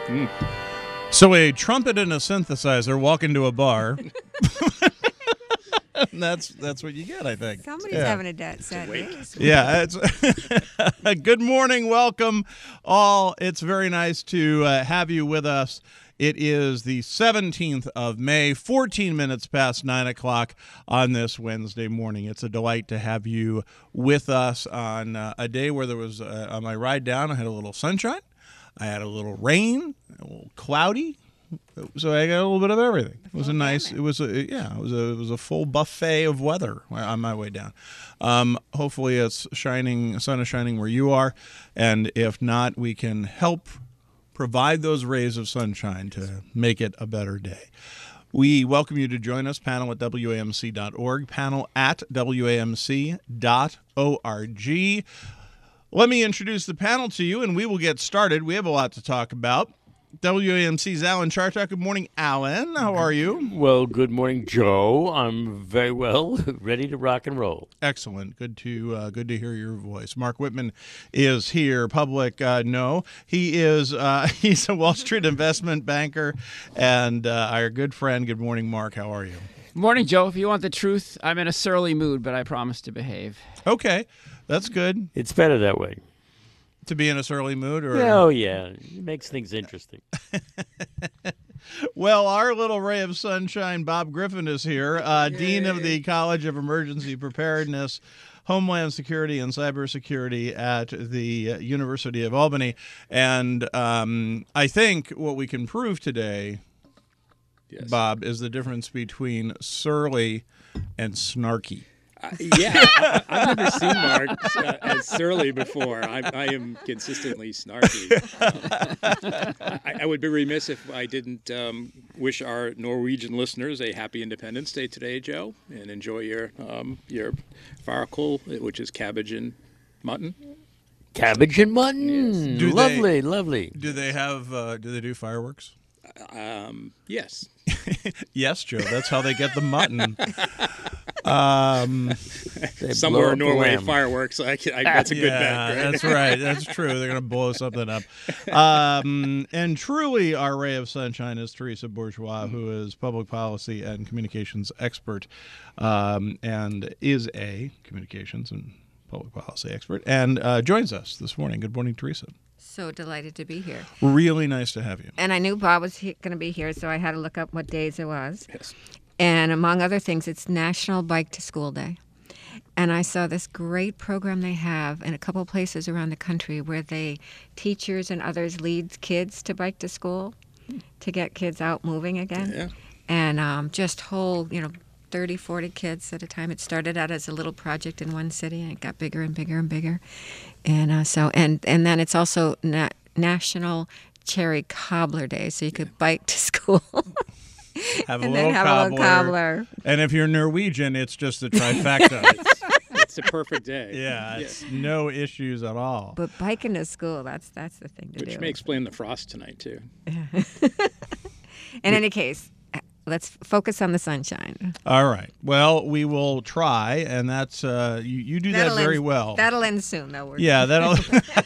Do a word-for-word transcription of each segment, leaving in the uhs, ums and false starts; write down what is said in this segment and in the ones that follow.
Mm. So a trumpet and a synthesizer walk into a bar. And that's that's what you get, I think. Somebody's yeah. having a debt sad day. Yeah. It's good morning. Welcome all. It's very nice to uh, have you with us. It is the seventeenth of May, fourteen minutes past nine o'clock on this Wednesday morning. It's a delight to have you with us on uh, a day where there was, uh, on my ride down, I had a little sunshine. I had a little rain, a little cloudy. So I got a little bit of everything. It was a nice. It was a yeah. It was a it was a full buffet of weather on my way down. Um, hopefully, it's shining. Sun is shining where you are, and if not, we can help provide those rays of sunshine to make it a better day. We welcome you to join us. Panel at W A M C dot org. Panel at W A M C dot org. Let me introduce the panel to you, and we will get started. We have a lot to talk about. W A M C's Alan Chartock. Good morning, Alan. How are you? Well, good morning, Joe. I'm very well, ready to rock and roll. Excellent. Good to uh, good to hear your voice. Mark Whitman is here. Public, uh, no, he is. Uh, he's a Wall Street investment banker and uh, our good friend. Good morning, Mark. How are you? Morning, Joe. If you want the truth, I'm in a surly mood, but I promise to behave. Okay, that's good. It's better that way. To be in a surly mood, or oh yeah, it makes things interesting. Well, our little ray of sunshine, Bob Griffin, is here, uh, Dean of the College of Emergency Preparedness, Homeland Security, and Cybersecurity at the University of Albany. And um, I think what we can prove today, yes. Bob, is the difference between surly and snarky. Uh, yeah, I, I've never seen Mark uh, as surly before. I, I am consistently snarky. I, I would be remiss if I didn't um, wish our Norwegian listeners a happy Independence Day today, Joe, and enjoy your um, your farkle, which is cabbage and mutton. Cabbage and mutton, yes. Do lovely, they, lovely. Do they have? Uh, do they do fireworks? Um, yes. Yes, Joe. That's how they get the mutton. Um, Somewhere in Norway, fireworks. I can, I, that's a good yeah, bet. Right? That's right. That's true. They're going to blow something up. Um, and truly, our ray of sunshine is Teresa Bourgeois, who is public policy and communications expert, um, and is a communications and public policy expert, and uh, joins us this morning. Good morning, Teresa. So delighted to be here. Really nice to have you. And I knew Bob was going to be here, so I had to look up what days it was. Yes. And among other things, it's National Bike to School Day. And I saw this great program they have in a couple of places around the country where they, teachers and others, lead kids to bike to school to get kids out moving again. Yeah. And um, just whole, you know, thirty, forty kids at a time. It started out as a little project in one city, and it got bigger and bigger and bigger. And uh, so, and, and then it's also na- National Cherry Cobbler Day, so you could yeah. bike to school. Have a and little then have cobbler. a little cobbler. And if you're Norwegian, it's just a trifecta. it's, it's a perfect day. Yeah, it's yeah. no issues at all. But biking to school, that's that's the thing to Which do. Which may explain the frost tonight, too. In any case, let's focus on the sunshine. All right. Well, we will try, and that's uh, you, you do that'll that very end, well. That'll end soon, though. We're yeah, that'll.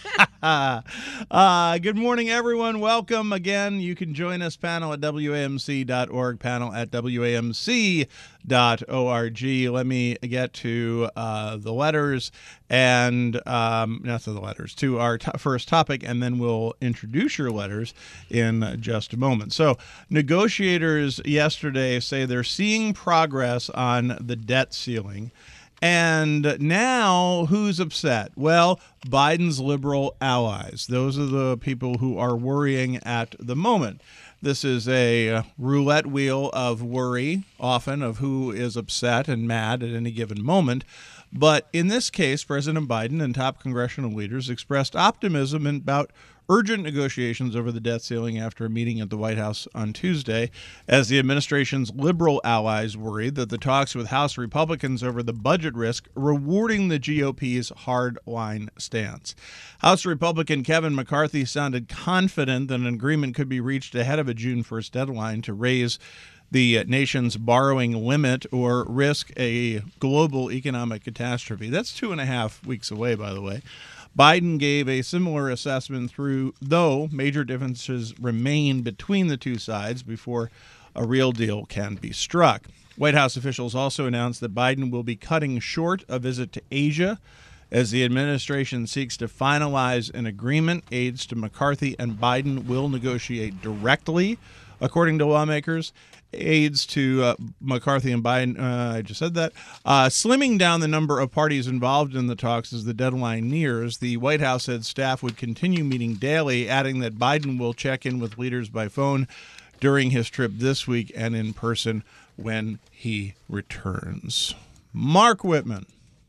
uh, good morning, everyone. Welcome again. You can join us, panel at W A M C dot org, panel at W A M C dot org. Let me get to uh, the letters and um, not to the letters, to our to- first topic, and then we'll introduce your letters in just a moment. So, negotiators yesterday say they're seeing progress on the debt ceiling. And now, who's upset? Well, Biden's liberal allies. Those are the people who are worrying at the moment. This is a roulette wheel of worry, often, of who is upset and mad at any given moment. But in this case, President Biden and top congressional leaders expressed optimism about urgent negotiations over the debt ceiling after a meeting at the White House on Tuesday, as the administration's liberal allies worried that the talks with House Republicans over the budget risk rewarding the G O P's hard-line stance. House Republican Kevin McCarthy sounded confident that an agreement could be reached ahead of a June first deadline to raise the nation's borrowing limit or risk a global economic catastrophe. That's two and a half weeks away, by the way. Biden gave a similar assessment through, though major differences remain between the two sides before a real deal can be struck. White House officials also announced that Biden will be cutting short a visit to Asia as the administration seeks to finalize an agreement. Aides to McCarthy and Biden will negotiate directly, according to lawmakers. Aides to uh, McCarthy and Biden, uh, I just said that, uh, slimming down the number of parties involved in the talks as the deadline nears. The White House said staff would continue meeting daily, adding that Biden will check in with leaders by phone during his trip this week and in person when he returns. Mark Whitman.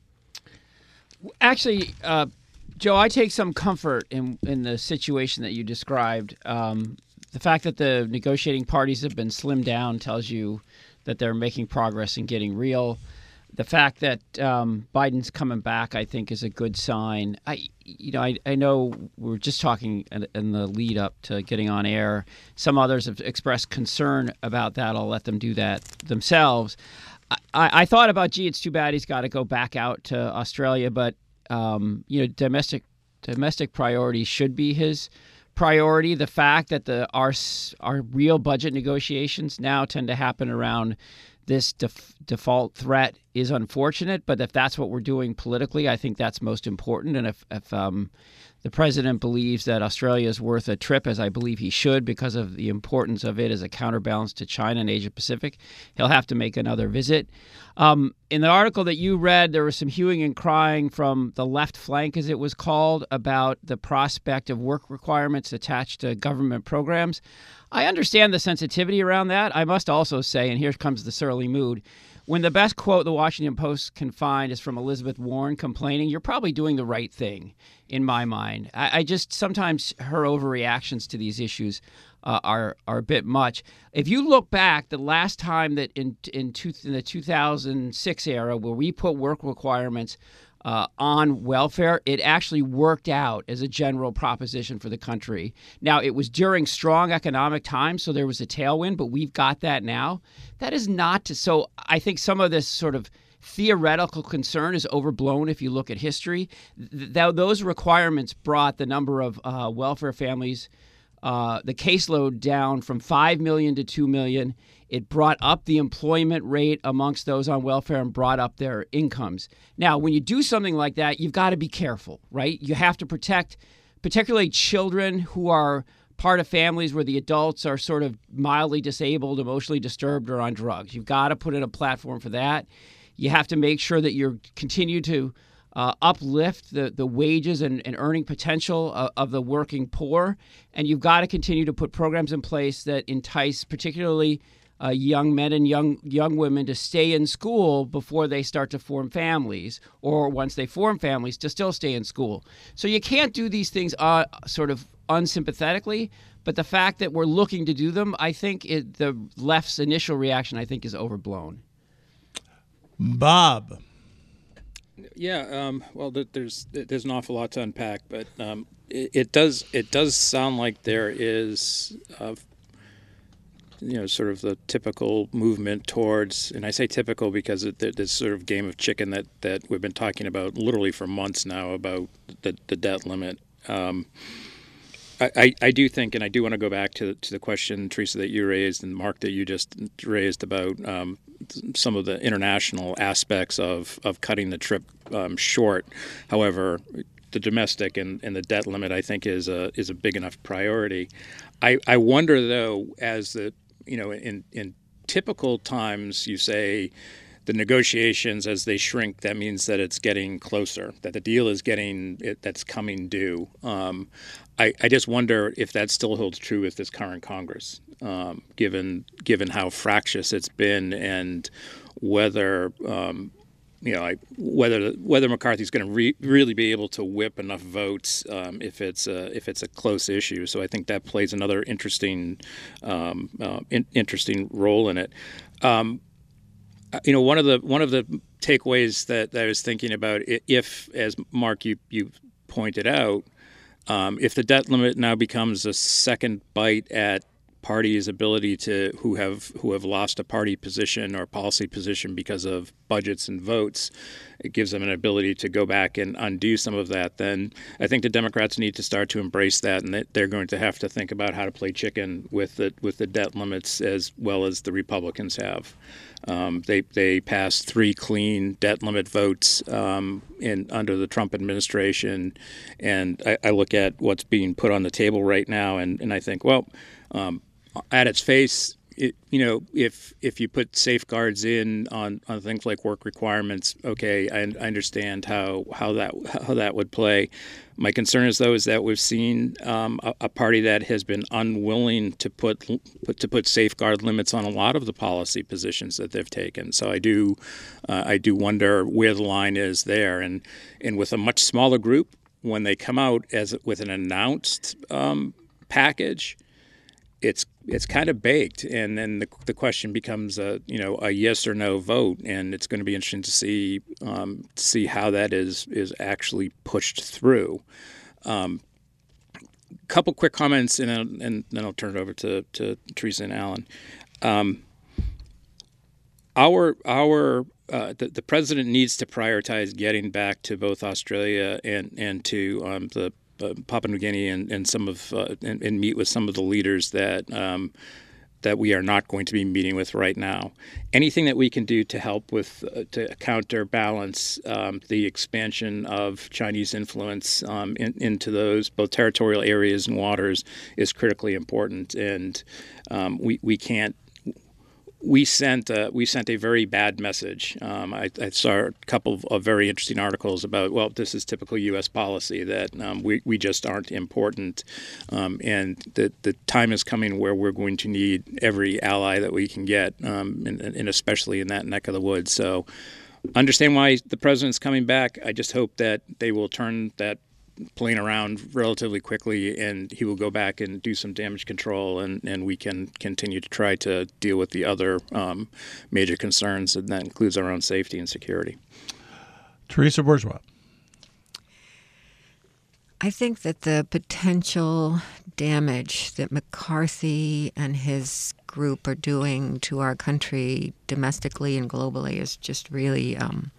Actually, uh, Joe, I take some comfort in in the situation that you described. Um, the fact that the negotiating parties have been slimmed down tells you that they're making progress and getting real. The fact that um, Biden's coming back, I think, is a good sign. I, you know, I, I know we were just talking in, in the lead up to getting on air. Some others have expressed concern about that. I'll let them do that themselves. I, I thought about, gee, it's too bad he's got to go back out to Australia, but um, you know, domestic domestic priorities should be his priority. The fact that the our our real budget negotiations now tend to happen around this def- default threat is unfortunate, but if that's what we're doing politically, I think that's most important. And if, if um, the president believes that Australia is worth a trip, as I believe he should because of the importance of it as a counterbalance to China and Asia Pacific, he'll have to make another visit. Um, in the article that you read, there was some hewing and crying from the left flank, as it was called, about the prospect of work requirements attached to government programs. I understand the sensitivity around that. I must also say, and here comes the surly mood, when the best quote the Washington Post can find is from Elizabeth Warren complaining, you're probably doing the right thing, in my mind. I, I just sometimes her overreactions to these issues uh, are are a bit much. If you look back, the last time that in in, two, in the two thousand six era where we put work requirements Uh, on welfare, it actually worked out as a general proposition for the country. Now, it was during strong economic times, so there was a tailwind, but we've got that now. That is not to, so I think some of this sort of theoretical concern is overblown if you look at history. Th- those requirements brought the number of uh, welfare families, uh, the caseload down from five million to two million. It brought up the employment rate amongst those on welfare and brought up their incomes. Now, when you do something like that, you've got to be careful, right? You have to protect particularly children who are part of families where the adults are sort of mildly disabled, emotionally disturbed, or on drugs. You've got to put in a platform for that. You have to make sure that you continue to uh, uplift the, the wages and, and earning potential of, of the working poor. And you've got to continue to put programs in place that entice particularly Uh, young men and young young women to stay in school before they start to form families, or once they form families, to still stay in school. So you can't do these things uh, sort of unsympathetically, but the fact that we're looking to do them, I think it, the left's initial reaction, I think, is overblown. Bob. Yeah, um, well, there's there's an awful lot to unpack, but um, it, it does it does sound like there is uh, you know, sort of the typical movement towards, and I say typical because it, this sort of game of chicken that, that we've been talking about literally for months now about the, the debt limit. Um, I, I, I do think, and I do want to go back to to the question, Teresa, that you raised, and Mark, that you just raised about um, some of the international aspects of, of cutting the trip um, short. However, the domestic and, and the debt limit, I think, is a is a big enough priority. I, I wonder, though, as the you know, in, in typical times, you say the negotiations, as they shrink, that means that it's getting closer, that the deal is getting, it, that's coming due. Um, I, I just wonder if that still holds true with this current Congress, um, given given how fractious it's been and whether um, you know, I, whether whether McCarthy's going to re- really be able to whip enough votes um, if it's a, if it's a close issue. So I think that plays another interesting um, uh, in, interesting role in it. Um, you know, one of the one of the takeaways that, that I was thinking about, if, as Mark you you pointed out, um, if the debt limit now becomes a second bite at party's ability to who have who have lost a party position or policy position because of budgets and votes, it gives them an ability to go back and undo some of that, then I think the Democrats need to start to embrace that, and that they're going to have to think about how to play chicken with the with the debt limits as well as the Republicans have. Um, they they passed three clean debt limit votes um, in under the Trump administration, and I, I look at what's being put on the table right now, and, and I think, well, um, at its face, it, you know, if if you put safeguards in on, on things like work requirements, okay, I, I understand how how that how that would play. My concern is though is that we've seen um, a, a party that has been unwilling to put, put to put safeguard limits on a lot of the policy positions that they've taken. So I do uh, I do wonder where the line is there, and and with a much smaller group, when they come out as with an announced um, package, it's it's kind of baked, and then the the question becomes a you know a yes or no vote, and it's going to be interesting to see um, see how that is is actually pushed through. Um, couple quick comments, and then, and then I'll turn it over to, to Teresa and Alan. Um, our our uh, the, the president needs to prioritize getting back to both Australia and and to um, the Uh, Papua New Guinea and, and some of uh, and, and meet with some of the leaders that um, that we are not going to be meeting with right now. Anything that we can do to help with uh, to counterbalance um, the expansion of Chinese influence um, in, into those both territorial areas and waters is critically important, and um, we we can't. We sent a, we sent a very bad message. Um, I, I saw a couple of, of very interesting articles about, well, this is typical U S policy, that um, we, we just aren't important. Um, and the, the time is coming where we're going to need every ally that we can get, um, and, and especially in that neck of the woods. So understand why the president's coming back. I just hope that they will turn that plane around relatively quickly, and he will go back and do some damage control, and, and we can continue to try to deal with the other um, major concerns, and that includes our own safety and security. Teresa Bourgeois. I think that the potential damage that McCarthy and his group are doing to our country domestically and globally is just really um,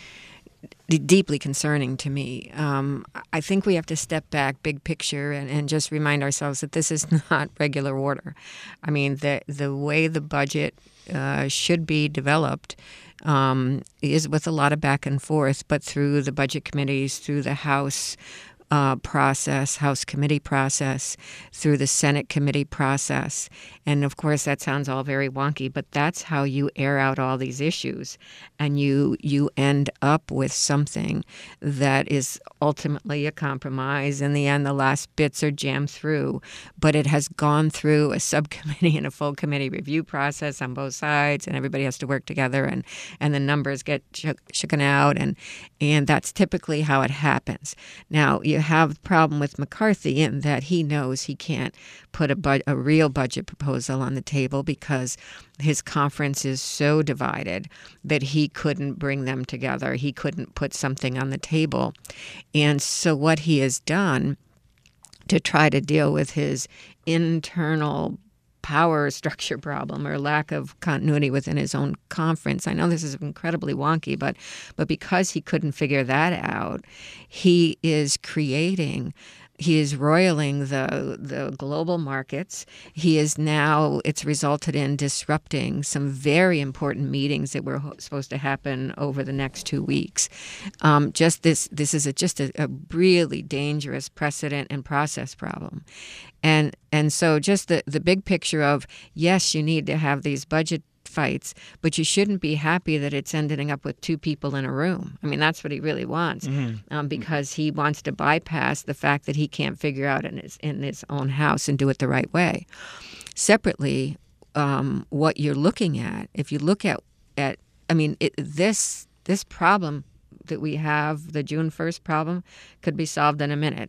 deeply concerning to me. Um, I think we have to step back, big picture, and, and just remind ourselves that this is not regular order. I mean, the the way the budget uh, should be developed um, is with a lot of back and forth, but through the budget committees, through the House Uh, process, House committee process, through the Senate committee process. And of course, that sounds all very wonky, but that's how you air out all these issues. And you you end up with something that is ultimately a compromise. In the end, the last bits are jammed through, but it has gone through a subcommittee and a full committee review process on both sides, and everybody has to work together, and, and the numbers get shook, shooken out, and, and that's typically how it happens. Now, you have the problem with McCarthy in that he knows he can't put a, bu- a real budget proposal on the table because his conference is so divided that he couldn't bring them together. He couldn't put something on the table. And so what he has done to try to deal with his internal power structure problem or lack of continuity within his own conference. I know this is incredibly wonky, but but because he couldn't figure that out, he is creating, he is roiling the the global markets. He is now, it's resulted in disrupting some very important meetings that were supposed to happen over the next two weeks. Um, just this, this is a, just a, a really dangerous precedent and process problem. And and so just the, the big picture of, yes, you need to have these budget fights, but you shouldn't be happy that it's ending up with two people in a room. I mean, that's what he really wants, mm-hmm. um, because he wants to bypass the fact that he can't figure out in his, in his own house and do it the right way. Separately, um, what you're looking at, if you look at, at I mean, it, this this problem that we have, the June first problem, could be solved in a minute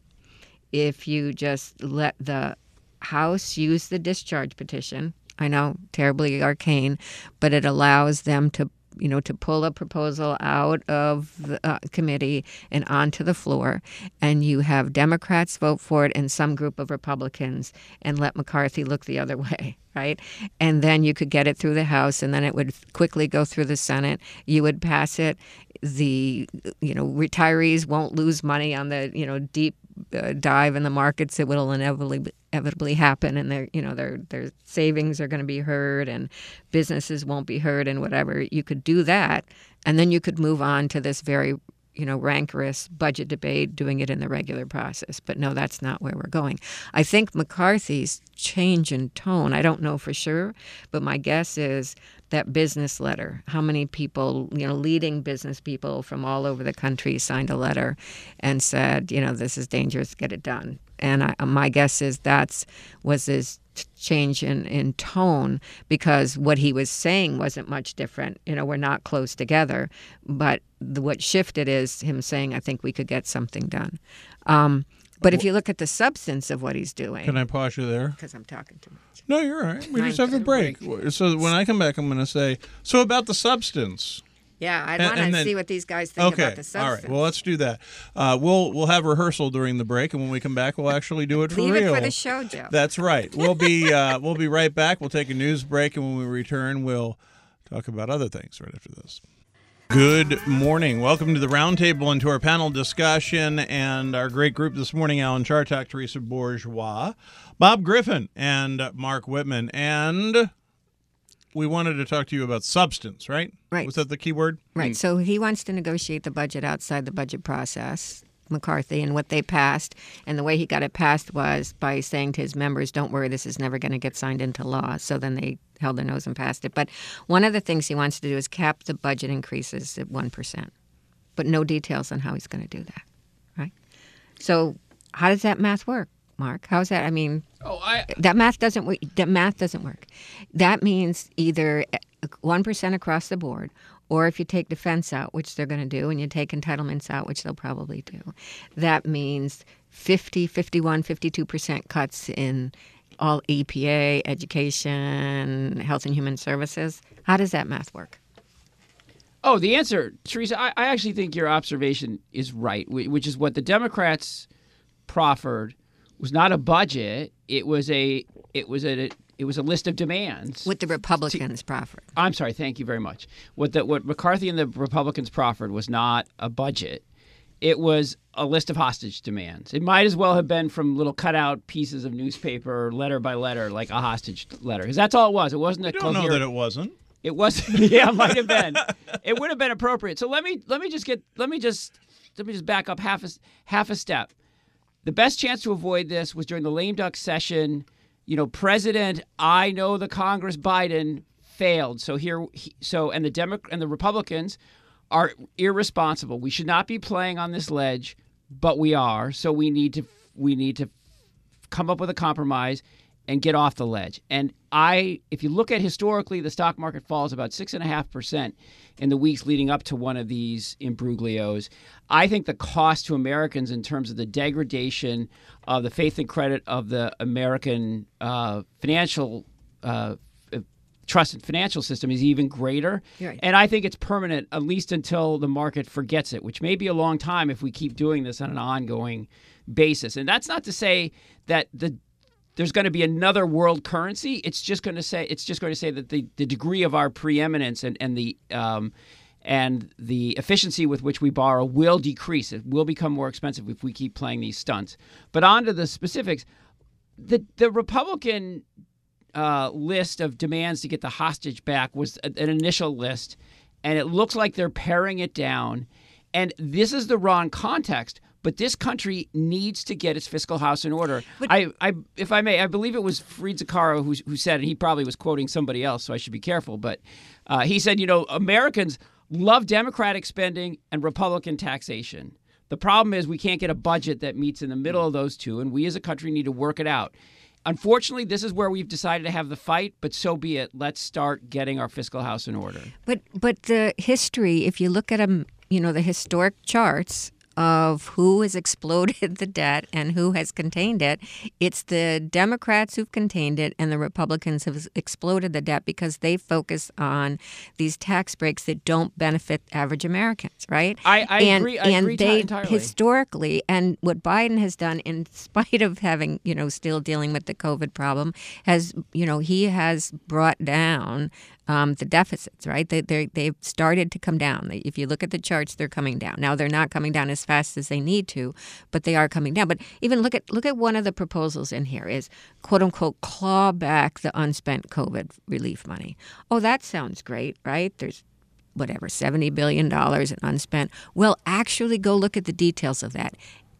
if you just let the House use the discharge petition. I know, terribly arcane, but it allows them to you know, to pull a proposal out of the uh, committee and onto the floor, and you have Democrats vote for it and some group of Republicans, and let McCarthy look the other way, right? And then you could get it through the House, and then it would quickly go through the Senate. You would pass it. The, you know, retirees won't lose money on the, you know, deep uh, dive in the markets. It will inevitably inevitably happen, and their, you know, their their savings are going to be hurt, and businesses won't be hurt, and whatever. You could do that, and then you could move on to this very, you know, rancorous budget debate, doing it in the regular process. But no, that's not where we're going. I think McCarthy's change in tone, I don't know for sure, but my guess is that business letter. How many people, you know, leading business people from all over the country signed a letter and said, you know, this is dangerous, get it done. And I, my guess is that's was his change in, in tone, because what he was saying wasn't much different. You know, we're not close together. But the, what shifted is him saying, I think we could get something done. Um, but if you look at the substance of what he's doing. Can I pause you there? Because I'm talking too much. No, you're all right. We Mine just have a too. break. So when I come back, I'm going to say, so about the substance. Yeah, I And- want and to then- see what these guys think Okay, about the substance. all right. Well, let's do that. Uh, we'll we'll have rehearsal during the break, and when we come back, we'll actually do it for Leave real. it for the show, Joe. That's right. We'll be uh, we'll be right back. We'll take a news break, and when we return, we'll talk about other things right after this. Good morning. Welcome to the roundtable and to our panel discussion and our great group this morning: Alan Chartock, Teresa Bourgeois, Bob Griffin, and Mark Whitman. And we wanted to talk to you about substance, right? Right. Was that the key word? Right. So he wants to negotiate the budget outside the budget process, McCarthy, and what they passed. And the way he got it passed was by saying to his members, don't worry, this is never going to get signed into law. So then they held their nose and passed it. But one of the things he wants to do is cap the budget increases at one percent, but no details on how he's going to do that, right? So how does that math work, Mark? How's that? I mean, Oh, I that math doesn't work. That math doesn't work. That means either one percent across the board, or if you take defense out, which they're going to do, and you take entitlements out, which they'll probably do, that means fifty, fifty-one, fifty-two percent cuts in all E P A, education, health and human services. How does that math work? Oh, the answer, Teresa, I, I actually think your observation is right, wh- which is what the Democrats proffered was not a budget. It was a it was a it was a list of demands. What the Republicans proffered. I'm sorry, thank you very much. What the, what McCarthy and the Republicans proffered was not a budget. It was a list of hostage demands. It might as well have been from little cutout pieces of newspaper, letter by letter, like a hostage letter. Because that's all it was. It wasn't a I don't know coherent- that it wasn't. It was, yeah, it might have been. It would have been appropriate. So let me let me just get let me just let me just back up half a half a step. The best chance to avoid this was during the lame duck session. You know, President, I know the Congress, Biden failed. So here, he, so and the Demo- and the Republicans are irresponsible. We should not be playing on this ledge, but we are. So we need to we need to come up with a compromise and get off the ledge. And I, if you look at historically, the stock market falls about six and a half percent in the weeks leading up to one of these imbroglios. I think the cost to Americans in terms of the degradation of the faith and credit of the American uh, financial uh, trust and financial system is even greater. Right. And I think it's permanent, at least until the market forgets it, which may be a long time if we keep doing this on an ongoing basis. And that's not to say that the there's going to be another world currency. It's just going to say it's just going to say that the, the degree of our preeminence and and the um, and the efficiency with which we borrow will decrease. It will become more expensive if we keep playing these stunts. But on to the specifics. The the Republican uh, list of demands to get the hostage back was a, an initial list, and it looks like they're paring it down. And this is the wrong context. But this country needs to get its fiscal house in order. But- I, I, if I may, I believe it was Fareed Zakaria who, who said, and he probably was quoting somebody else, so I should be careful. But uh, he said, you know, Americans love Democratic spending and Republican taxation. The problem is we can't get a budget that meets in the middle of those two, and we as a country need to work it out. Unfortunately, this is where we've decided to have the fight, but so be it. Let's start getting our fiscal house in order. But but the history, if you look at them, you know, the historic charts of who has exploded the debt and who has contained it. It's the Democrats who've contained it, and the Republicans have exploded the debt because they focus on these tax breaks that don't benefit average Americans, right? I, I and, agree. I and agree they entirely. historically, and what Biden has done, in spite of having, you know, still dealing with the COVID problem, has, you know, he has brought down Um, the deficits, right? They they they've started to come down. If you look at the charts, they're coming down. Now they're not coming down as fast as they need to, but they are coming down. But even look at look at one of the proposals in here is quote unquote claw back the unspent COVID relief money. Oh, that sounds great, right? There's whatever seventy billion dollars in unspent. Well, actually, go look at the details of that.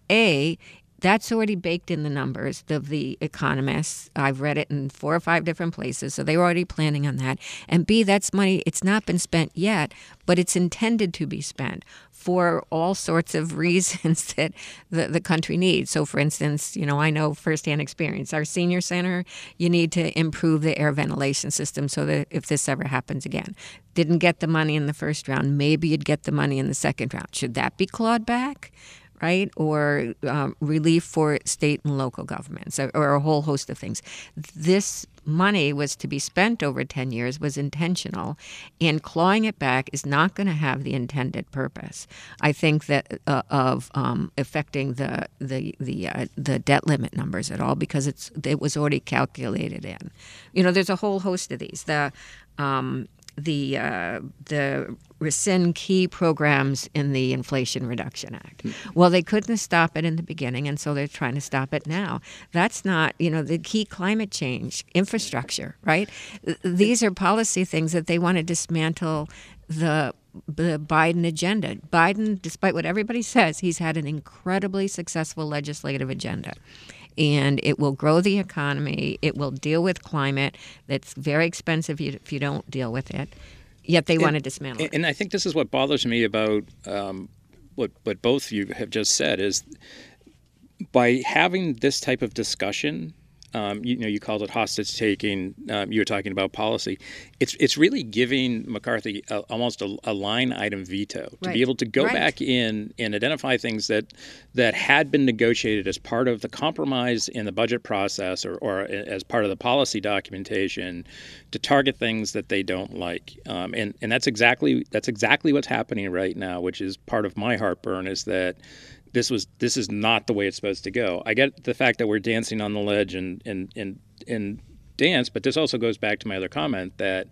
A That's already baked in the numbers of the economists. I've read it in four or five different places, so they were already planning on that. And B, that's money, it's not been spent yet, but it's intended to be spent for all sorts of reasons that the, the country needs. So, for instance, you know, I know firsthand experience. Our senior center, you need to improve the air ventilation system so that if this ever happens again. Didn't get the money in the first round, maybe you'd get the money in the second round. Should that be clawed back? Right? Or um, relief for state and local governments, or, or a whole host of things. This money was to be spent over ten years, was intentional, and clawing it back is not going to have the intended purpose. I think that uh, of um, affecting the the the uh, the debt limit numbers at all, because it's it was already calculated in. You know, there's a whole host of these. The um, the uh, the rescind key programs in the Inflation Reduction Act. Well, they couldn't stop it in the beginning, and so they're trying to stop it now. That's not, you know, the key climate change, infrastructure, right? These are policy things that they want to dismantle the the Biden agenda. Biden, despite what everybody says, he's had an incredibly successful legislative agenda. And it will grow the economy. It will deal with climate. That's very expensive if you don't deal with it. Yet they and, want to dismantle it. And I think this is what bothers me about um, what what both of you have just said is by having this type of discussion. Um, you, you know, you called it hostage taking. Um, you were talking about policy. It's it's really giving McCarthy a, almost a, a line item veto to Right. be able to go Right. back in and identify things that that had been negotiated as part of the compromise in the budget process or, or as part of the policy documentation to target things that they don't like. Um, and and that's exactly that's exactly what's happening right now, which is part of my heartburn is that. This was this is not the way it's supposed to go. I get the fact that we're dancing on the ledge and and and, and dance, but this also goes back to my other comment that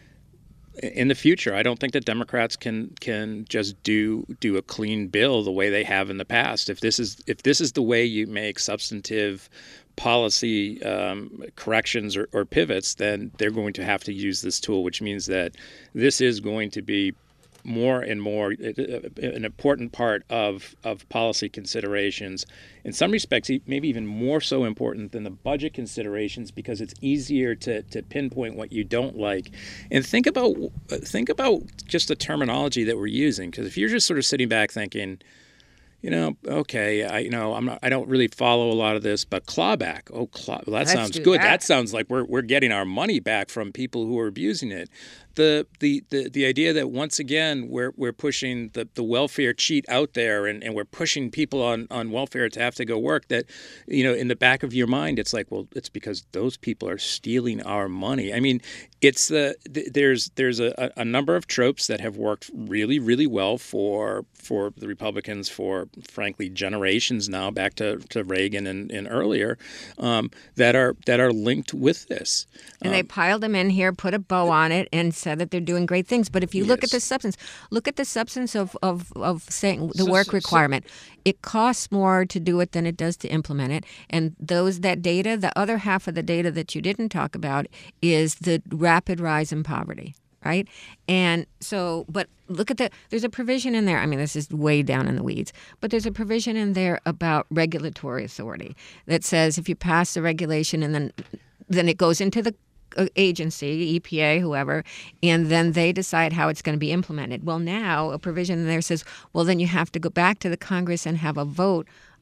in the future, I don't think that Democrats can can just do do a clean bill the way they have in the past. If this is if this is the way you make substantive policy um, corrections or, or pivots, then they're going to have to use this tool, which means that this is going to be more and more an important part of, of policy considerations. In some respects, maybe even more so important than the budget considerations because it's easier to, to pinpoint what you don't like. And think about think about just the terminology that we're using. Because if you're just sort of sitting back thinking, you know, okay, I you know I'm not I don't really follow a lot of this, but clawback. Oh, claw, well, that Let's sounds do good. that. That sounds like we're we're getting our money back from people who are abusing it. The the the, the idea that once again we're we're pushing the, the welfare cheat out there and, and we're pushing people on, on welfare to have to go work, that, you know, in the back of your mind it's like, well, it's because those people are stealing our money. I mean, it's the, the there's there's a, a number of tropes that have worked really, really well for for the Republicans for frankly generations now, back to, to Reagan and, and earlier, um, that are that are linked with this. And they piled them in here, put a bow on it, and said that they're doing great things. But if you look at the Yes. substance, look at the substance of, of, of saying the So- work so- so- requirement. It costs more to do it than it does to implement it. And those that data, the other half of the data that you didn't talk about is the rapid rise in poverty. Right. And so, but look at the, there's a provision in there. I mean, this is way down in the weeds, but there's a provision in there about regulatory authority that says if you pass the regulation and then, then it goes into the agency, E P A, whoever, and then they decide how it's going to be implemented. Well, now a provision in there says, well, then you have to go back to the Congress and have a vote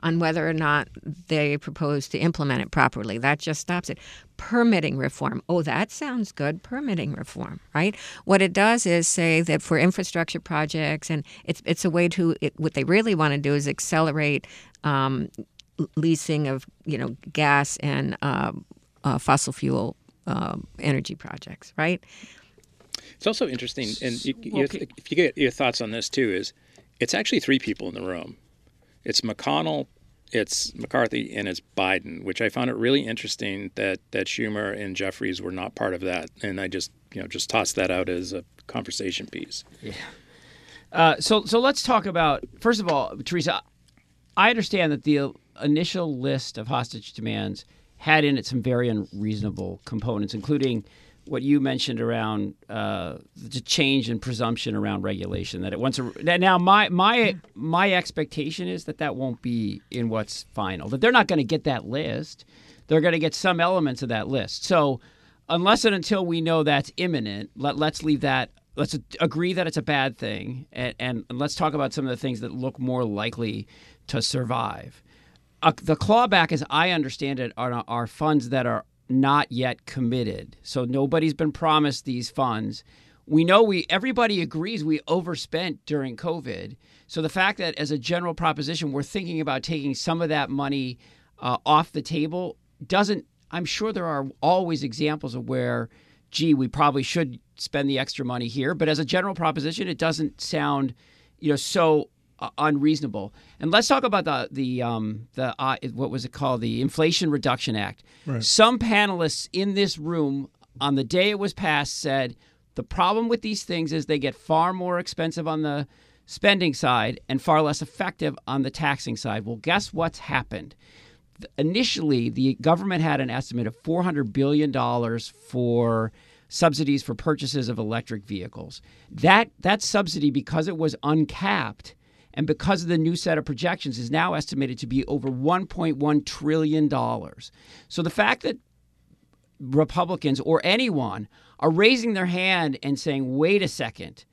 on whether or not they propose to implement it properly. That just stops it. Permitting reform. Oh, that sounds good. Permitting reform, right? What it does is say that for infrastructure projects, and it's it's a way to, it, what they really want to do is accelerate um, leasing of, you know, gas and uh, uh, fossil fuel uh, energy projects, right? It's also interesting, and you, you, Well, if you get your thoughts on this too, is it's actually three people in the room. It's McConnell, it's McCarthy, and it's Biden, which I found it really interesting that, that Schumer and Jeffries were not part of that, and I just you know just tossed that out as a conversation piece. Yeah. Uh, so so let's talk about, first of all, Teresa, I understand that the initial list of hostage demands had in it some very unreasonable components, including what you mentioned around uh, the change in presumption around regulation. That it once a, now my my my expectation is that that won't be in what's final. That they're not going to get that list. They're going to get some elements of that list. So unless and until we know that's imminent, let let's leave that. Let's agree that it's a bad thing, and, and let's talk about some of the things that look more likely to survive. Uh, the clawback, as I understand it, are are funds that are not yet committed. So nobody's been promised these funds. We know we everybody agrees we overspent during COVID. So the fact that as a general proposition we're thinking about taking some of that money uh, off the table doesn't, I'm sure there are always examples of where, gee, we probably should spend the extra money here. But as a general proposition, it doesn't sound, you know, so uh, unreasonable. And let's talk about the the um the uh, what was it called, the Inflation Reduction Act. Right. Some panelists in this room on the day it was passed said the problem with these things is they get far more expensive on the spending side and far less effective on the taxing side. Well, guess what's happened? Initially, the government had an estimate of four hundred billion dollars for subsidies for purchases of electric vehicles. That that subsidy, because it was uncapped, and because of the new set of projections, is now estimated to be over one point one trillion dollars. So the fact that Republicans or anyone are raising their hand and saying, wait a second,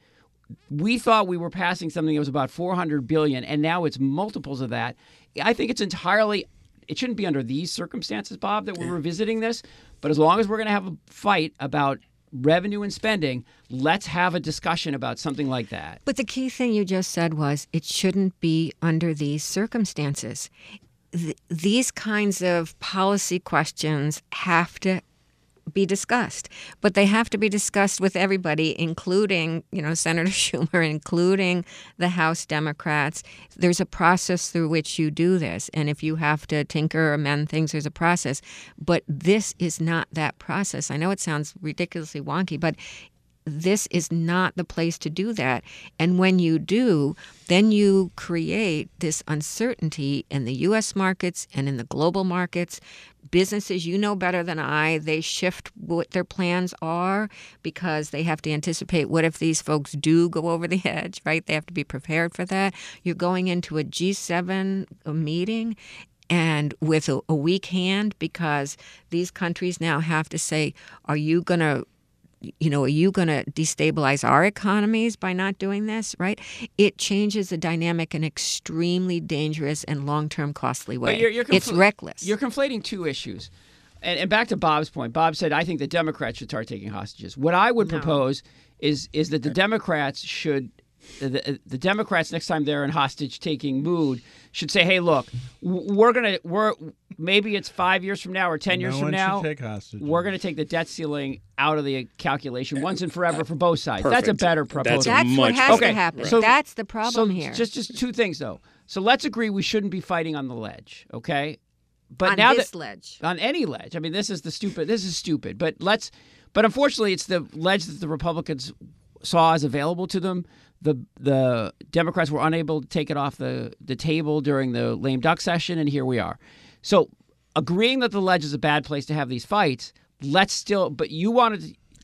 we thought we were passing something that was about four hundred billion dollars, and now it's multiples of that. I think it's entirely, it shouldn't be under these circumstances, Bob, that we're revisiting this. But as long as we're going to have a fight about revenue and spending, let's have a discussion about something like that. But the key thing you just said was it shouldn't be under these circumstances. Th- these kinds of policy questions have to be discussed, but they have to be discussed with everybody, including, you know, Senator Schumer, including the House Democrats. There's a process through which you do this, and if you have to tinker or amend things, there's a process. But this is not that process. I know it sounds ridiculously wonky, but this is not the place to do that. And when you do, then you create this uncertainty in the U S markets and in the global markets. Businesses, you know better than I, they shift what their plans are because they have to anticipate what if these folks do go over the edge, right? They have to be prepared for that. You're going into a G seven meeting and with a, a weak hand because these countries now have to say, are you going to You know, are you going to destabilize our economies by not doing this, right? It changes the dynamic in an extremely dangerous and long-term costly way. But you're, you're confl- it's reckless. You're conflating two issues. And, and back to Bob's point, Bob said, I think the Democrats should start taking hostages. What I would No. propose is is that the Democrats should, the, the Democrats next time they're in hostage-taking mood should say, hey, look, we're going to, we're maybe it's five years from now or ten years no from one now, should take hostages. we're going to take the debt ceiling out of the calculation once and forever for both sides. Perfect. That's a better proposal. That's That's what much has Okay, to happen. so- That's the problem so here. Just just two things though. So let's agree we shouldn't be fighting on the ledge, okay? But on now this that ledge. on any ledge, I mean, this is the stupid. This is stupid. But let's. But unfortunately, it's the ledge that the Republicans saw as available to them. The the Democrats were unable to take it off the the table during the lame duck session, and here we are. So agreeing that the ledge is a bad place to have these fights, let's still. But you wanted. To,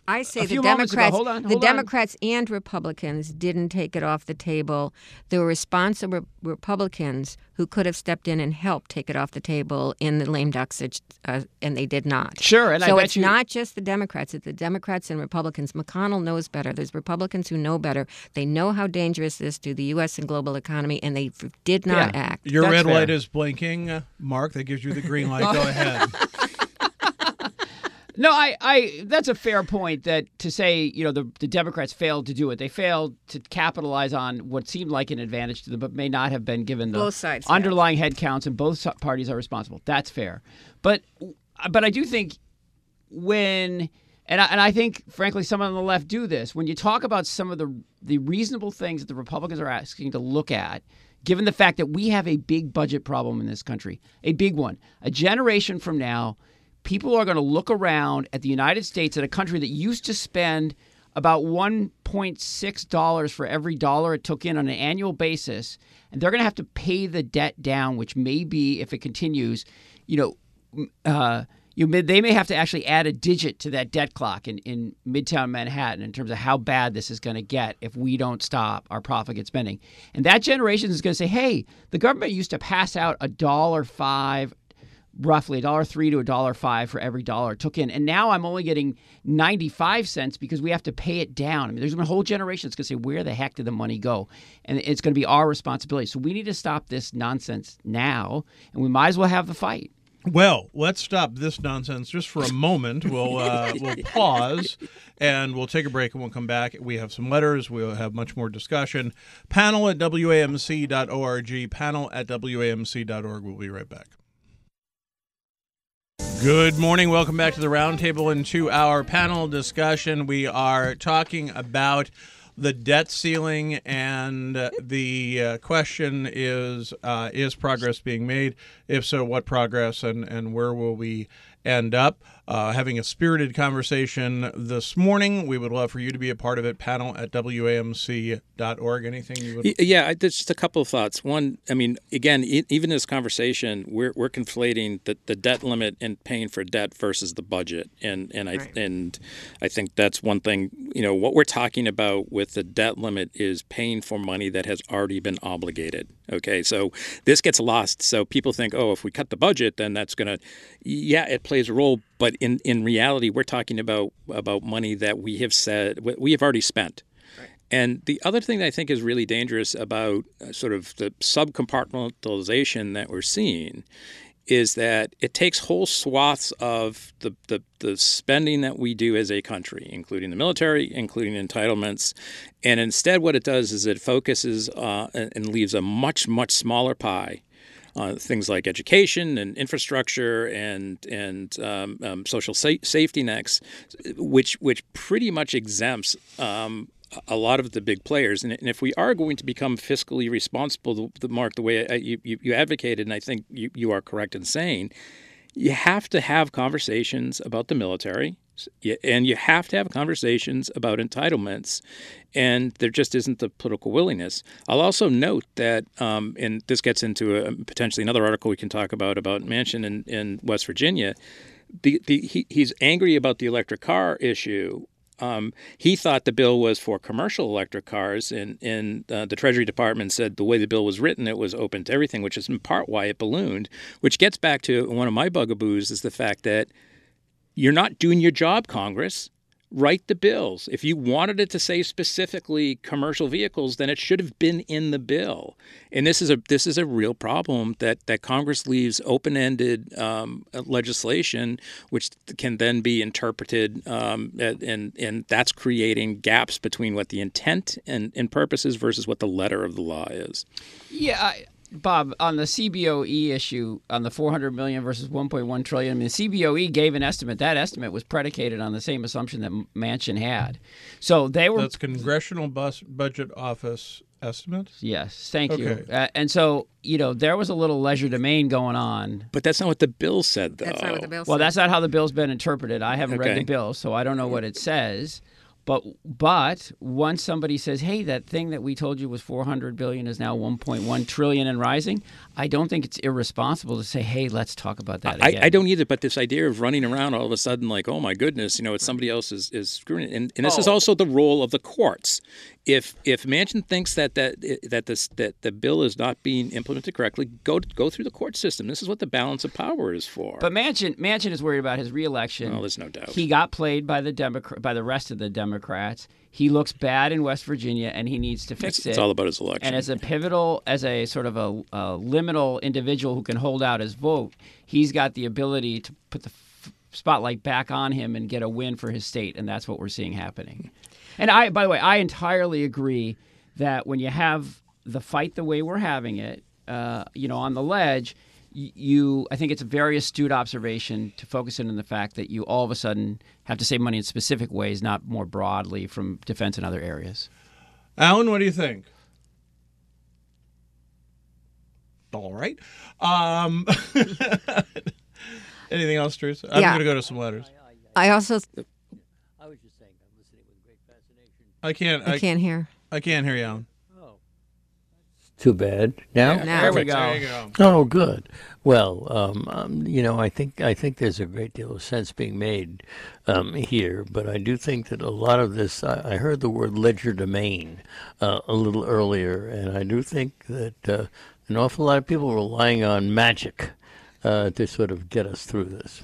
I say a the few moments ago. Democrats, Hold on, the hold on. Democrats and Republicans didn't take it off the table. There were responsible Republicans who could have stepped in and helped take it off the table in the lame duck situation, uh, and they did not. Sure, and I so bet it's you- not just the Democrats; it's the Democrats and Republicans. McConnell knows better. There's Republicans who know better. They know how dangerous this is to the U S and global economy, and they f- did not Yeah. act. Your That's red fair. light is blinking, uh, Mark. That gives you the green light. Go ahead. No, I, I that's a fair point that to say, you know, the, the Democrats failed to do it. They failed to capitalize on what seemed like an advantage to them, but may not have been given the Both sides failed. underlying head counts, and both si- parties are responsible. That's fair. But but I do think when and I, and I think, frankly, some on the left do this. When you talk about some of the the reasonable things that the Republicans are asking to look at, given the fact that we have a big budget problem in this country, a big one, a generation from now, people are going to look around at the United States, at a country that used to spend about one point six dollars for every dollar it took in on an annual basis, and they're going to have to pay the debt down, which may be, if it continues, you know, uh, you may, they may have to actually add a digit to that debt clock in, in Midtown Manhattan in terms of how bad this is going to get if we don't stop our profligate spending. And that generation is going to say, hey, the government used to pass out a dollar five roughly a dollar three to a dollar five for every dollar it took in, and now I'm only getting ninety-five cents because we have to pay it down. I mean, there's a whole generation that's going to say, where the heck did the money go? And it's going to be our responsibility. So we need to stop this nonsense now, and we might as well have the fight. Well, let's stop this nonsense just for a moment. We'll uh, we'll pause and we'll take a break and we'll come back. We have some letters. We'll have much more discussion. Panel at W A M C dot org. Panel at W A M C dot org. We'll be right back. Good morning. Welcome back to the Roundtable and to our panel discussion. We are talking about the debt ceiling, and uh, the uh, question is, uh, is progress being made? If so, what progress, and, and where will we end up? Uh, having a spirited conversation this morning. We would love for you to be a part of it. Panel at W A M C dot org. Anything you would... Yeah, I- there's just a couple of thoughts. One, I mean, again, e- even in this conversation, we're we're conflating the, the debt limit and paying for debt versus the budget, and and I Right. and I think that's one thing. You know, what we're talking about with the debt limit is paying for money that has already been obligated. Okay, so this gets lost. So people think, oh, if we cut the budget, then that's going to, yeah, it plays a role. But in, in reality, we're talking about about money that we have said we have already spent. Right. And the other thing that I think is really dangerous about uh, sort of the subcompartmentalization that we're seeing is that it takes whole swaths of the, the, the spending that we do as a country, including the military, including entitlements, and instead what it does is it focuses uh, and, and leaves a much, much smaller pie. Uh, things like education and infrastructure and and um, um, social sa- safety nets, which which pretty much exempts um, a lot of the big players. And, and if we are going to become fiscally responsible, the, the Mark, the way I, you, you you advocated, and I think you, you are correct in saying, you have to have conversations about the military, and you have to have conversations about entitlements, and there just isn't the political willingness. I'll also note that, um, and this gets into a, potentially another article we can talk about, about Manchin in, in West Virginia. The, the, he, he's angry about the electric car issue. Um, he thought the bill was for commercial electric cars, and, and uh, the Treasury Department said the way the bill was written, it was open to everything, which is in part why it ballooned, which gets back to one of my bugaboos is the fact that you're not doing your job, Congress. Write the bills. If you wanted it to say specifically commercial vehicles, then it should have been in the bill. And this is a this is a real problem that, that Congress leaves open-ended um, legislation, which can then be interpreted, um, and and that's creating gaps between what the intent and, and purpose is versus what the letter of the law is. Yeah, I, Bob, on the C B O E issue, on the four hundred million dollars versus one point one trillion dollars, I mean, the C B O E gave an estimate. That estimate was predicated on the same assumption that Manchin had. So they were... That's Congressional Bus Budget Office estimate? Yes, thank you. Okay. Uh, and so, you know, there was a little legerdemain going on. But that's not what the bill said, though. That's not what the bill said. Well, that's not how the bill's been interpreted. I haven't read Okay. the bill, so I don't know what it says. But but once somebody says, "Hey, that thing that we told you was four hundred billion is now one point one trillion and rising," I don't think it's irresponsible to say, "Hey, let's talk about that I, again." I don't either, but this idea of running around all of a sudden like, oh my goodness, you know, it's somebody else is, is screwing it. And, and this Oh. is also the role of the courts. If if Manchin thinks that that that this that the bill is not being implemented correctly, go go through the court system. This is what the balance of power is for. But Manchin Manchin is worried about his reelection. Oh, there's no doubt. He got played by the Democrat by the rest of the Democrats. He looks bad in West Virginia, and he needs to fix it's, it. it's all about his election. And as a pivotal, as a sort of a, a liminal individual who can hold out his vote, he's got the ability to put the f- spotlight back on him and get a win for his state, and that's what we're seeing happening. And I, by the way, I entirely agree that when you have the fight the way we're having it, uh, you know, on the ledge, y- you, I think it's a very astute observation to focus in on the fact that you all of a sudden have to save money in specific ways, not more broadly from defense and other areas. Alan, what do you think? All right. Um, anything else, Teresa? I'm Yeah. going to go to some letters. I also I was just saying, I'm listening with great fascination. I can't. I I, can't hear. I can't hear you, Alan. Too bad. Now? Now. There we Perfect. go. There you go. Oh, good. Well, um, um, you know, I think I think there's a great deal of sense being made um, here, but I do think that a lot of this. I, I heard the word ledger domain uh, a little earlier, and I do think that uh, an awful lot of people are relying on magic uh, to sort of get us through this.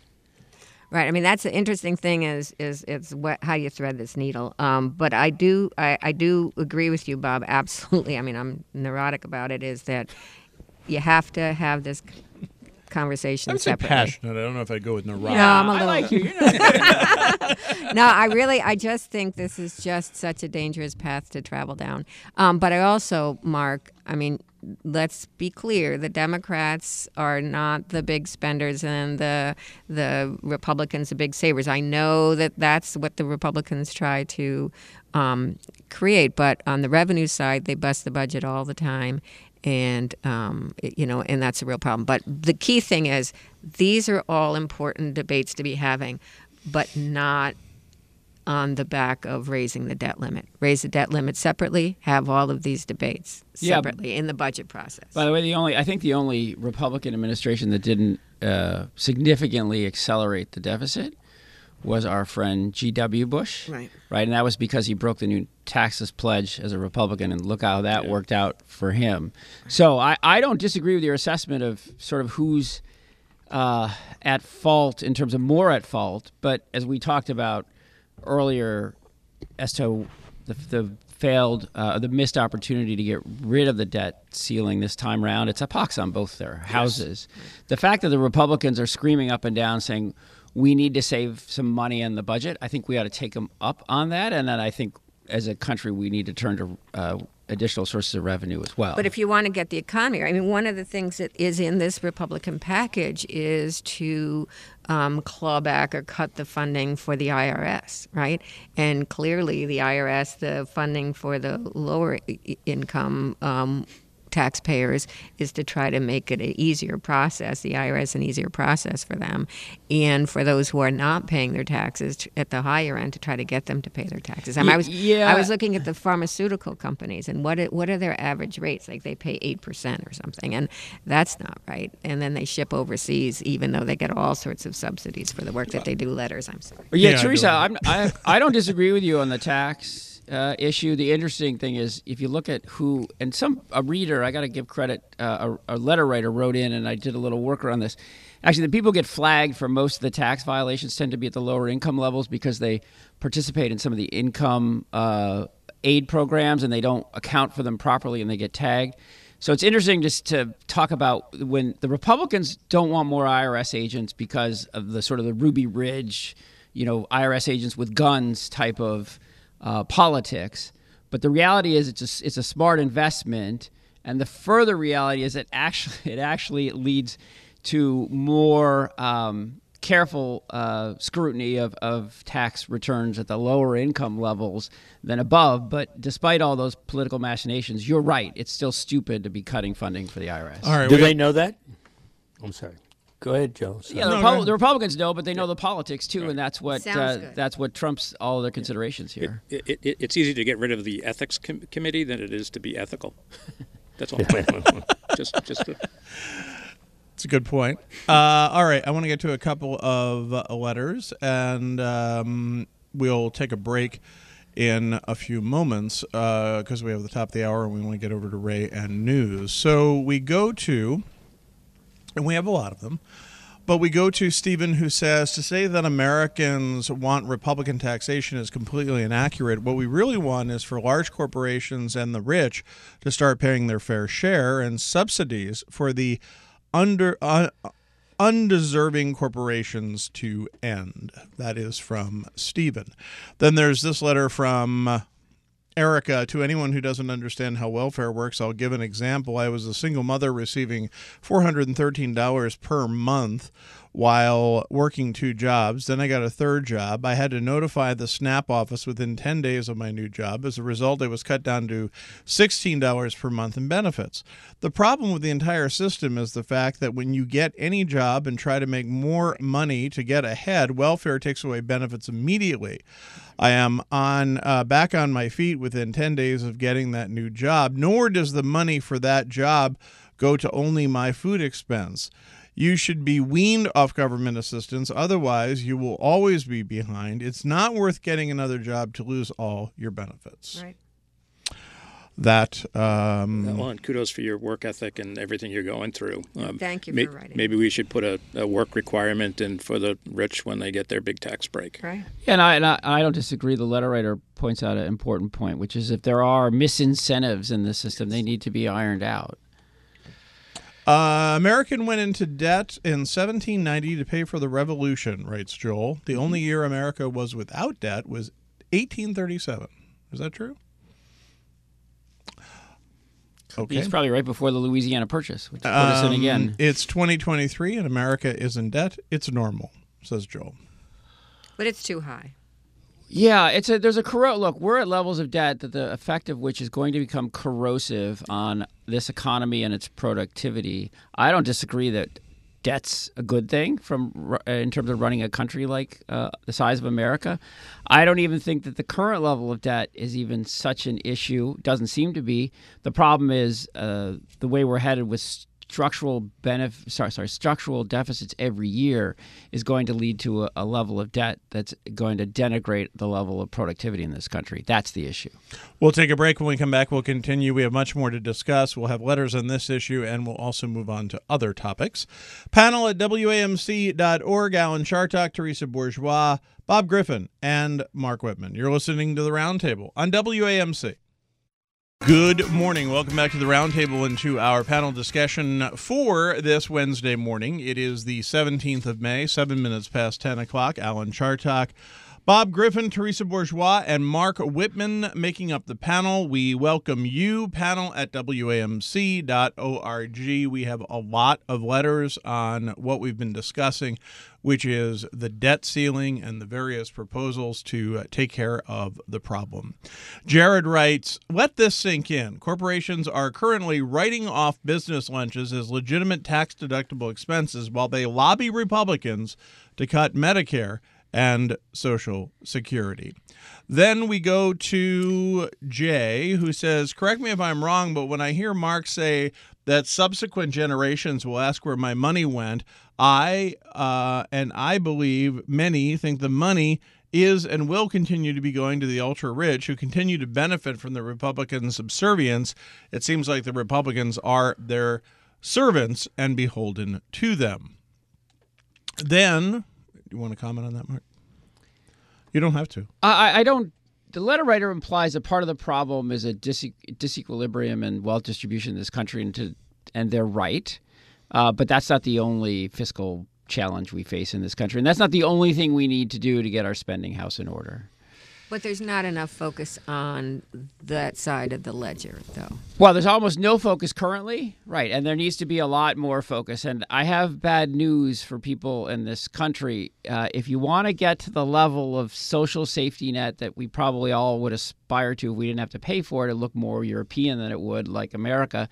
Right. I mean, that's the interesting thing is is it's what how you thread this needle. Um, but I do I, I do agree with you, Bob. Absolutely. I mean, I'm neurotic about it. Is that you have to have this conversation I would say separately. passionate. I don't know if I'd go with neurotic. No, I'm a I little. like you. You're not No, I really, I just think this is just such a dangerous path to travel down. Um, but I also, Mark, I mean, let's be clear: the Democrats are not the big spenders, and the the Republicans the big savers. I know that that's what the Republicans try to um, create, but on the revenue side, they bust the budget all the time. And, um, it- you know, and that's a real problem. But the key thing is these are all important debates to be having, but not on the back of raising the debt limit. Raise the debt limit separately, have all of these debates Yeah. separately in the budget process. By the way, the only I think the only Republican administration that didn't uh, significantly accelerate the deficit was our friend G W. Bush. Right. Right, and that was because he broke the new taxes pledge as a Republican, and look how that worked out for him. So I, I don't disagree with your assessment of sort of who's uh, at fault in terms of more at fault, but as we talked about earlier as to the, the failed, uh, the missed opportunity to get rid of the debt ceiling this time around, it's a pox on both their houses. The fact that the Republicans are screaming up and down saying we need to save some money in the budget, I think we ought to take them up on that, and then I think as a country we need to turn to uh, additional sources of revenue as well. But if you want to get the economy, I mean, one of the things that is in this Republican package is to um, claw back or cut the funding for the I R S, right? And clearly, the I R S, the funding for the lower i- income um, taxpayers, is to try to make it an easier process, the I R S an easier process for them, and for those who are not paying their taxes t- at the higher end to try to get them to pay their taxes. I, mean, I was Yeah. I was looking at the pharmaceutical companies and what it, what are their average rates? Like they pay eight percent or something, and that's not right. And then they ship overseas, even though they get all sorts of subsidies for the work that they do. Letters, I'm sorry. But yeah, Yeah, I Teresa, do. I'm, I I don't disagree with you on the tax uh, issue. The interesting thing is if you look at who and some a reader, I got to give credit. Uh, a, a letter writer wrote in, and I did a little work around this. Actually, the people get flagged for most of the tax violations tend to be at the lower income levels because they participate in some of the income uh, aid programs and they don't account for them properly and they get tagged. So it's interesting just to talk about when the Republicans don't want more I R S agents because of the sort of the Ruby Ridge, you know, I R S agents with guns type of uh, politics. But the reality is it's a, it's a smart investment. And the further reality is that actually it actually leads to more um, careful uh, scrutiny of, of tax returns at the lower income levels than above. But despite all those political machinations, you're right. It's still stupid to be cutting funding for the I R S. All right. Do we- they know that? I'm sorry. Go ahead, Joe. Sorry. Yeah, the, No, Repu- go ahead. the Republicans know, but they know the politics too, and that's what Sounds uh, good. that's what trumps all their considerations here. It, it, it, it's easier to get rid of the ethics com- committee than it is to be ethical. That's all. just, just. It's a good point. Uh, all right, I want to get to a couple of uh, letters, and um, we'll take a break in a few moments because we have the top of the hour and we want to get over to Ray and news. So we go to, and we have a lot of them, but we go to Stephen, who says, to say that Americans want Republican taxation is completely inaccurate. What we really want is for large corporations and the rich to start paying their fair share, and subsidies for the under uh, undeserving corporations to end. That is from Stephen. Then there's this letter from uh, Erica. To anyone who doesn't understand how welfare works, I'll give an example. I was a single mother receiving four hundred thirteen dollars per month while working two jobs. Then I got a third job. I had to notify the SNAP office within ten days of my new job. As a result, I was cut down to sixteen dollars per month in benefits. The problem with the entire system is the fact that when you get any job and try to make more money to get ahead, welfare takes away benefits immediately. I am on uh, back on my feet within ten days of getting that new job, nor does the money for that job go to only my food expense. You should be weaned off government assistance. Otherwise, you will always be behind. It's not worth getting another job to lose all your benefits. Right. That, um, Well, and kudos for your work ethic and everything you're going through. Um, Thank you may- for writing. Maybe we should put a, a work requirement in for the rich when they get their big tax break. Right. Yeah, and I, and I I don't disagree. The letter writer points out an important point, which is if there are misincentives in the system, they need to be ironed out. Uh, American went into debt in seventeen ninety to pay for the Revolution, writes Joel. The only year America was without debt was eighteen thirty-seven. Is that true? Okay. It's probably right before the Louisiana Purchase, which put us in Um, again. It's twenty twenty-three and America is in debt. It's normal, says Joel. But it's too high. Yeah, it's a there's a corro- look. We're at levels of debt that the effect of which is going to become corrosive on this economy and its productivity. I don't disagree that debt's a good thing from ru- in terms of running a country like uh, the size of America. I don't even think that the current level of debt is even such an issue. Doesn't seem to be. The problem is uh, the way we're headed with structural benef- sorry, sorry, structural deficits every year is going to lead to a, a level of debt that's going to denigrate the level of productivity in this country. That's the issue. We'll take a break. When we come back, we'll continue. We have much more to discuss. We'll have letters on this issue, and we'll also move on to other topics. Panel at W A M C dot org, Alan Chartock, Teresa Bourgeois, Bob Griffin, and Mark Whitman. You're listening to The Roundtable on W A M C. Good morning. Welcome back to the Roundtable and to our panel discussion for this Wednesday morning. It is the seventeenth of May, seven minutes past ten o'clock. Alan Chartock, Bob Griffin, Teresa Bourgeois, and Mark Whitman making up the panel. We welcome you, panel at W A M C dot org. We have a lot of letters on what we've been discussing, which is the debt ceiling and the various proposals to uh, take care of the problem. Jared writes, let this sink in. Corporations are currently writing off business lunches as legitimate tax-deductible expenses while they lobby Republicans to cut Medicare and Social Security. Then we go to Jay, who says, correct me if I'm wrong, but when I hear Mark say that subsequent generations will ask where my money went, I uh, and I believe many think the money is and will continue to be going to the ultra-rich who continue to benefit from the Republican subservience. It seems like the Republicans are their servants and beholden to them. Then, you want to comment on that, Mark? You don't have to. I, I don't. The letter writer implies that part of the problem is a dis- disequilibrium in wealth distribution in this country, and, to, and they're right. Uh, but that's not the only fiscal challenge we face in this country. And that's not the only thing we need to do to get our spending house in order. But there's not enough focus on that side of the ledger, though. Well, there's almost no focus currently. Right. And there needs to be a lot more focus. And I have bad news for people in this country. Uh, if you want to get to the level of social safety net that we probably all would aspire to if we didn't have to pay for it, it look more European than it would like America.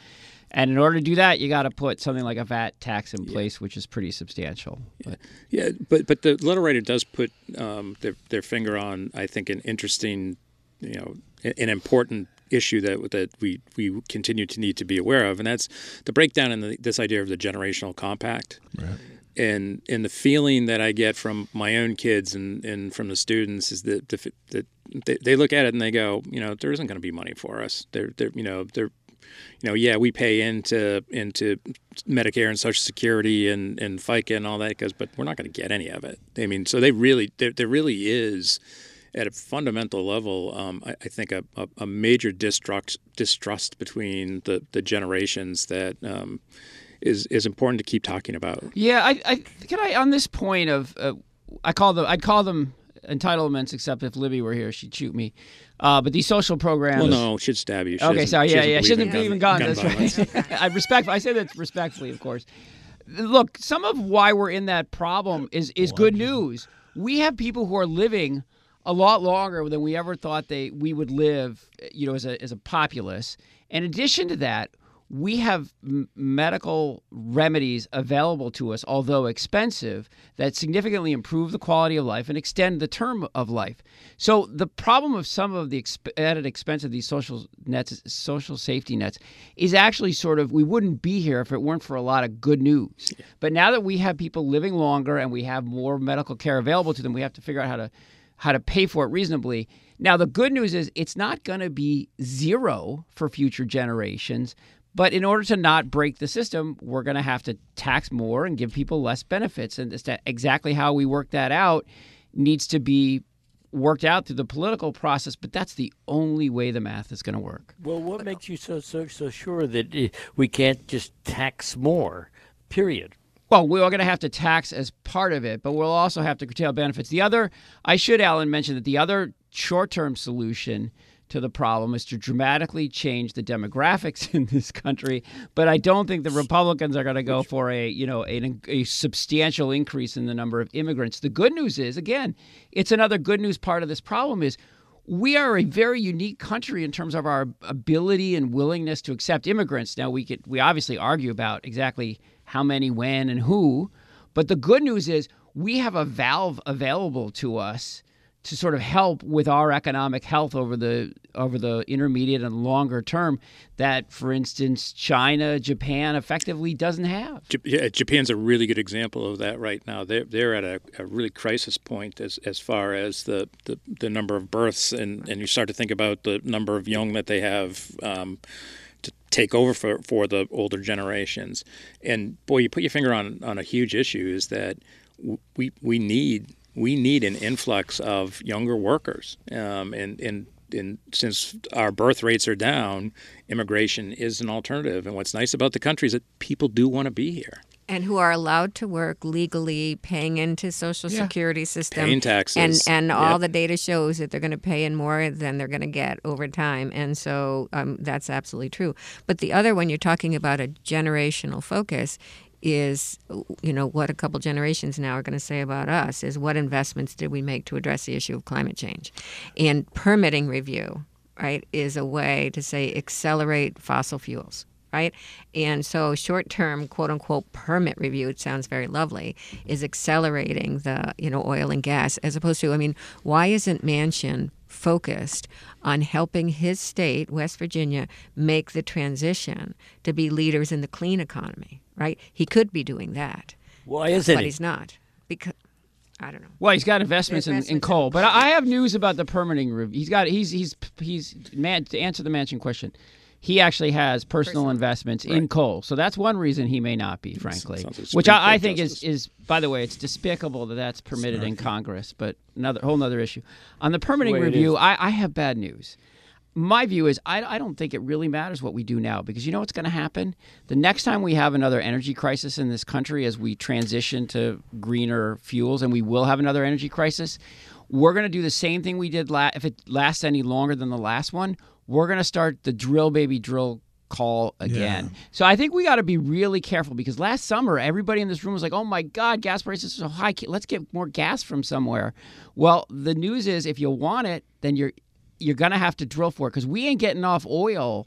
And in order to do that, you got to put something like a V A T tax in place, yeah. which is pretty substantial. But. Yeah, but but the letter writer does put um, their their finger on, I think, an interesting, you know, an important issue that that we we continue to need to be aware of, and that's the breakdown in the, this idea of the generational compact. Right. And and the feeling that I get from my own kids and, and from the students is that the, that they, they look at it and they go, you know, there isn't going to be money for us. They're they're you know they're you know yeah we pay into into Medicare and Social Security and, and FICA and all that, because but we're not going to get any of it. I mean, so they really there there really is, at a fundamental level, um, I, I think a, a, a major distrust distrust between the the generations that. Um, is is important to keep talking about. Yeah, I, I can I on this point of uh, I call them I'd call them entitlements, except if Libby were here, she'd shoot me. Uh, but these social programs. Well, no, she'd stab you. She okay, sorry, yeah, yeah, she doesn't believe in gun. gun That's right. I respect. I say that respectfully, of course. Look, some of why we're in that problem is is good news. We have people who are living a lot longer than we ever thought they we would live. You know, as a as a populace. In addition to that, we have m- medical remedies available to us, although expensive, that significantly improve the quality of life and extend the term of life. So the problem of some of the exp- added expense of these social nets, social safety nets, is actually sort of, we wouldn't be here if it weren't for a lot of good news. Yeah. But now that we have people living longer and we have more medical care available to them, we have to figure out how to how to pay for it reasonably. Now, the good news is it's not going to be zero for future generations. But in order to not break the system, we're going to have to tax more and give people less benefits. And exactly how we work that out needs to be worked out through the political process. But that's the only way the math is going to work. Well, what makes you so so so sure that we can't just tax more, period? Well, we're going to have to tax as part of it, but we'll also have to curtail benefits. The other, I should, Alan, mention that the other short-term solution to the problem is to dramatically change the demographics in this country. But I don't think the Republicans are going to go for a, you know, a, a substantial increase in the number of immigrants. The good news is, again, it's another good news part of this problem is we are a very unique country in terms of our ability and willingness to accept immigrants. Now, we could we obviously argue about exactly how many, when, and who. But the good news is we have a valve available to us to sort of help with our economic health over the over the intermediate and longer term that, for instance, China, Japan effectively doesn't have. Yeah, Japan's a really good example of that right now. They're, they're at a, a really crisis point as, as far as the, the, the number of births, and, and you start to think about the number of young that they have um, to take over for, for the older generations. And, boy, you put your finger on, on a huge issue is that we we need – we need an influx of younger workers. Um, and, and, and since our birth rates are down, immigration is an alternative. And what's nice about the country is that people do want to be here. And who are allowed to work legally, paying into Social yeah. Security system. Paying taxes. And, and yep. all the data shows that they're going to pay in more than they're going to get over time. And so um, that's absolutely true. But the other one, you're talking about a generational focus, is, you know, what a couple generations now are going to say about us is what investments did we make to address the issue of climate change? And permitting review, right, is a way to say accelerate fossil fuels, right? And so short-term, quote-unquote, permit review, it sounds very lovely, is accelerating the, you know, oil and gas as opposed to, I mean, why isn't Manchin focused on helping his state, West Virginia, make the transition to be leaders in the clean economy? Right? He could be doing that. Why isn't but he? he's not. Because I don't know. Well, he's got investments, investments in, in coal. But I have news about the permitting review. He's got he's he's he's man to answer the Manchin question. He actually has personal, personal. investments right. in coal. So that's one reason he may not be, frankly. Like which I, I think is, is, by the way, it's despicable that that's permitted Snarky. in Congress, but another whole other issue. On the permitting review, I, I have bad news. My view is I, I don't think it really matters what we do now, because you know what's going to happen? The next time we have another energy crisis in this country as we transition to greener fuels, and we will have another energy crisis, we're going to do the same thing we did la- if it lasts any longer than the last one. We're going to start the drill, baby, drill call again. Yeah. So I think we got to be really careful, because last summer, everybody in this room was like, oh, my God, gas prices are so high. Let's get more gas from somewhere. Well, the news is if you want it, then you're you're going to have to drill for it, because we ain't getting off oil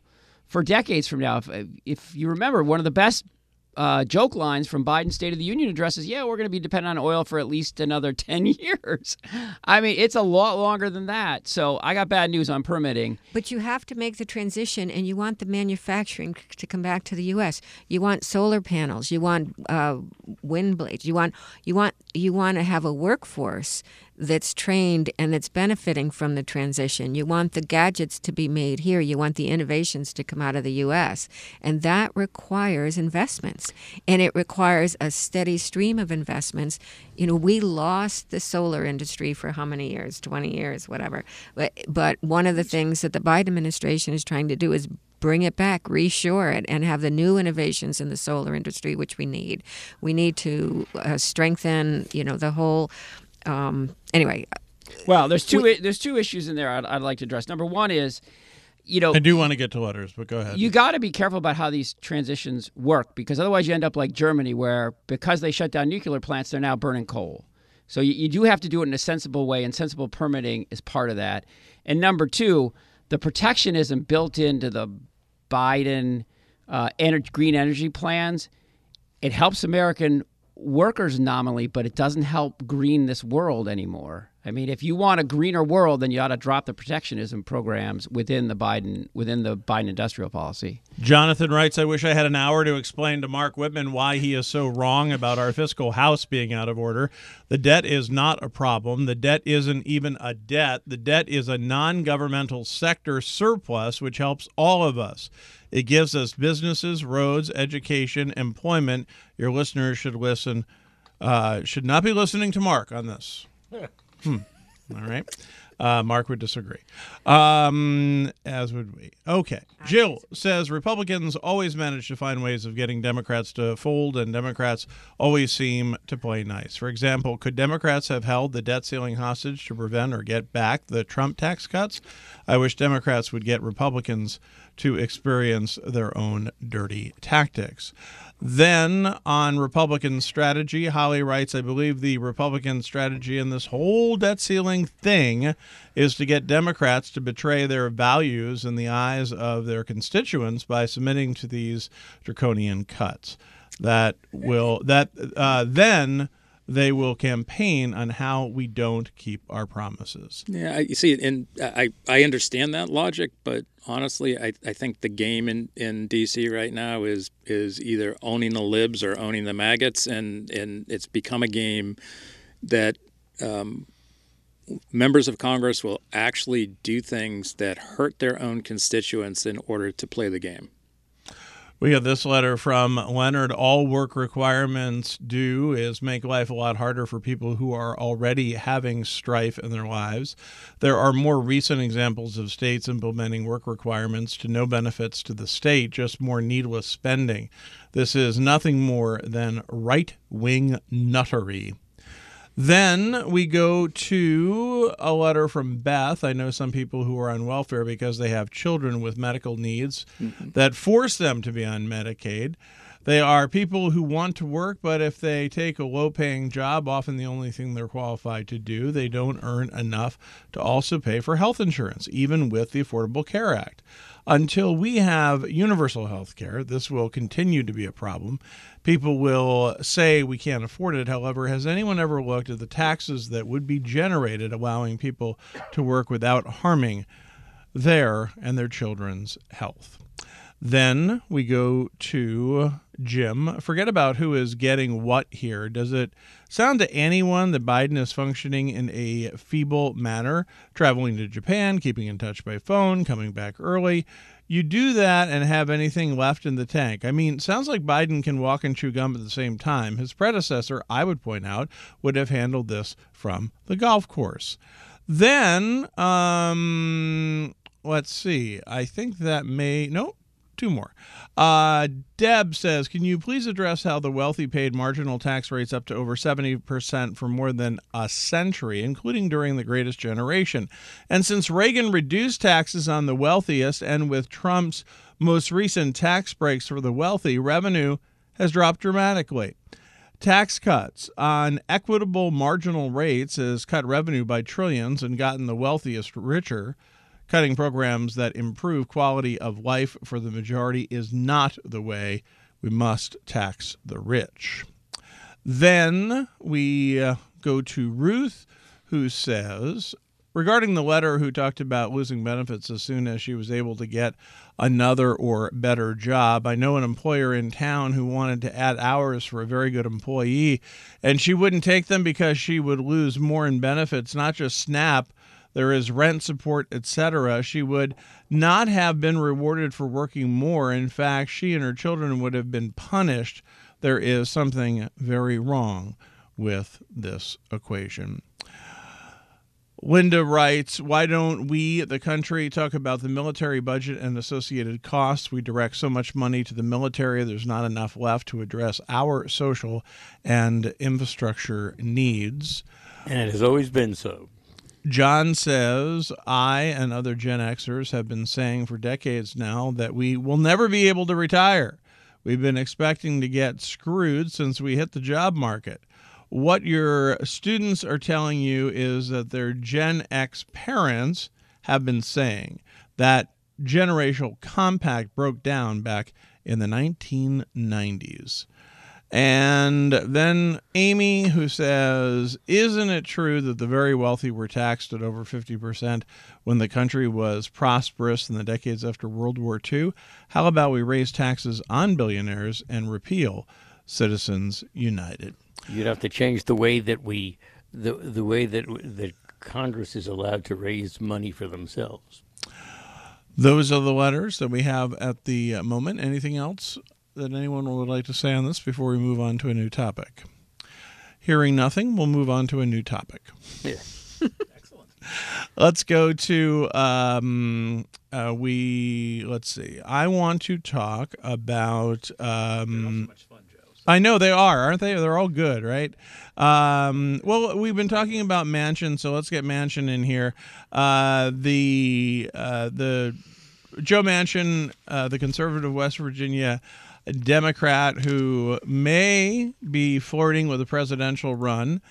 for decades from now. If, if you remember, one of the best uh, joke lines from Biden's State of the Union address is, yeah, we're going to be dependent on oil for at least another ten years. I mean, it's a lot longer than that. So I got bad news on permitting. But you have to make the transition, and you want the manufacturing to come back to the U S. You want solar panels. You want uh, wind blades. You want you want you want to have a workforce that's trained and that's benefiting from the transition. You want the gadgets to be made here. You want the innovations to come out of the U S. And that requires investments. And it requires a steady stream of investments. You know, we lost the solar industry for how many years? twenty years, whatever. But, but one of the things that the Biden administration is trying to do is bring it back, reshore it, and have the new innovations in the solar industry, which we need. We need to uh, strengthen, you know, the whole... Um, anyway, well, there's two we, there's two issues in there I'd, I'd like to address. Number one is, you know, I do want to get to letters, but go ahead. You got to be careful about how these transitions work, because otherwise you end up like Germany, where because they shut down nuclear plants, they're now burning coal. So you, you do have to do it in a sensible way, and sensible permitting is part of that. And number two, the protectionism built into the Biden uh, energy, green energy plans, it helps American workers nominally, but it doesn't help green this world anymore. I mean, if you want a greener world, then you ought to drop the protectionism programs within the Biden within the Biden industrial policy. Jonathan writes, I wish I had an hour to explain to Mark Whitman why he is so wrong about our fiscal house being out of order. The debt is not a problem. The debt isn't even a debt. The debt is a non-governmental sector surplus, which helps all of us. It gives us businesses, roads, education, employment. Your listeners should listen, uh, should not be listening to Mark on this. Hmm. All right. Uh, Mark would disagree, um, as would we. Okay. Jill says Republicans always manage to find ways of getting Democrats to fold, and Democrats always seem to play nice. For example, could Democrats have held the debt ceiling hostage to prevent or get back the Trump tax cuts? I wish Democrats would get Republicans to experience their own dirty tactics. Then on Republican strategy, Holly writes, I believe the Republican strategy in this whole debt ceiling thing is to get Democrats to betray their values in the eyes of their constituents by submitting to these draconian cuts. That will that uh, then they will campaign on how we don't keep our promises. Yeah, you see, and I, I understand that logic, but honestly, I, I think the game in, in D C right now is is either owning the libs or owning the maggots, and, and it's become a game that um, members of Congress will actually do things that hurt their own constituents in order to play the game. We have this letter from Leonard. All work requirements do is make life a lot harder for people who are already having strife in their lives. There are more recent examples of states implementing work requirements to no benefits to the state, just more needless spending. This is nothing more than right-wing nuttery. Then we go to a letter from Beth. I know some people who are on welfare because they have children with medical needs mm-hmm. that force them to be on Medicaid. They are people who want to work, but if they take a low-paying job, often the only thing they're qualified to do, they don't earn enough to also pay for health insurance, even with the Affordable Care Act. Until we have universal health care, this will continue to be a problem. People will say we can't afford it. However, has anyone ever looked at the taxes that would be generated allowing people to work without harming their and their children's health? Then we go to Jim. Forget about who is getting what here. Does it sound to anyone that Biden is functioning in a feeble manner, traveling to Japan, keeping in touch by phone, coming back early? You do that and have anything left in the tank. I mean, sounds like Biden can walk and chew gum at the same time. His predecessor, I would point out, would have handled this from the golf course. Then, um, let's see. I think that may... Nope. Two more. Uh, Deb says, can you please address how the wealthy paid marginal tax rates up to over seventy percent for more than a century, including during the Greatest Generation? And since Reagan reduced taxes on the wealthiest, and with Trump's most recent tax breaks for the wealthy, revenue has dropped dramatically. Tax cuts on equitable marginal rates has cut revenue by trillions and gotten the wealthiest richer. cutting programs that improve quality of life for the majority is not the way. We must tax the rich. Then we uh, go to Ruth, who says, regarding the letter who talked about losing benefits as soon as she was able to get another or better job, I know an employer in town who wanted to add hours for a very good employee, and she wouldn't take them because she would lose more in benefits, not just SNAP. There is rent support, et cetera. She would not have been rewarded for working more. In fact, she and her children would have been punished. There is something very wrong with this equation. Linda writes, why don't we, the country, talk about the military budget and associated costs? We direct so much money to the military, there's not enough left to address our social and infrastructure needs. And it has always been so. John says, I and other Gen Xers have been saying for decades now that we will never be able to retire. We've been expecting to get screwed since we hit the job market. What your students are telling you is that their Gen X parents have been saying. That generational compact broke down back in the nineteen nineties. And then Amy, who says, isn't it true that the very wealthy were taxed at over fifty percent when the country was prosperous in the decades after World War Two? How about we raise taxes on billionaires and repeal Citizens United? You'd have to change the way that we, the the way that that Congress is allowed to raise money for themselves. Those are the letters that we have at the moment. Anything else that anyone would like to say on this before we move on to a new topic? Hearing nothing, we'll move on to a new topic. Yeah. Excellent. Let's go to, um, uh, we, let's see. I want to talk about... Um, so much fun, Joe. So. I know they are, aren't they? They're all good, right? Um, well, we've been talking about Manchin, so let's get Manchin in here. Uh, the, uh, the Joe Manchin, uh, the conservative West Virginia Democrat who may be flirting with a presidential run,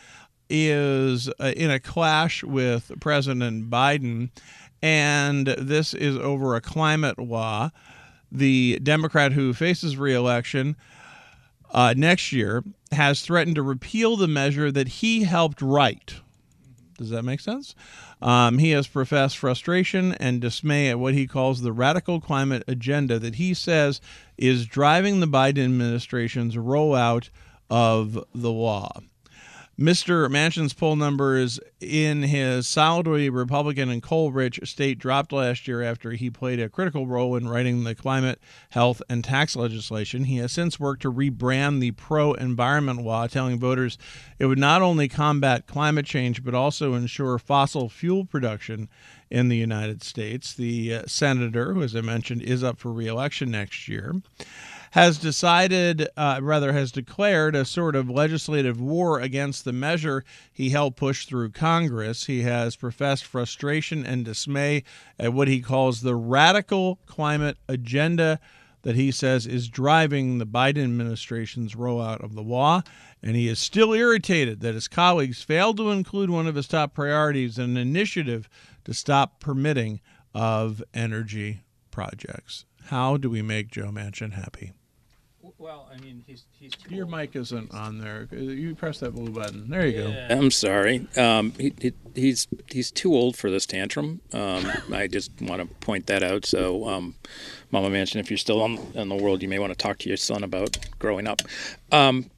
is uh, in a clash with President Biden, and this is over a climate law. The Democrat who faces re-election uh, next year has threatened to repeal the measure that he helped write. Does that make sense? Um, he has professed frustration and dismay at what he calls the radical climate agenda that he says is driving the Biden administration's rollout of the law. Mister Manchin's poll numbers in his solidly Republican and coal-rich state dropped last year after he played a critical role in writing the climate, health, and tax legislation. He has since worked to rebrand the pro-environment law, telling voters it would not only combat climate change but also ensure fossil fuel production in the United States. The uh, senator, who, as I mentioned, is up for re-election next year, has decided, uh, rather has declared a sort of legislative war against the measure he helped push through Congress. He has professed frustration and dismay at what he calls the radical climate agenda that he says is driving the Biden administration's rollout of the law. And he is still irritated that his colleagues failed to include one of his top priorities, an initiative to stop permitting of energy projects. How do we make Joe Manchin happy? Well, I mean, he's he's too Your old. mic isn't on there. You press that blue button. There you Yeah. go. I'm sorry. Um, he, he, he's he's too old for this tantrum. Um, I just want to point that out. So, um, Mama Manchin, if you're still on, in the world, you may want to talk to your son about growing up. Um,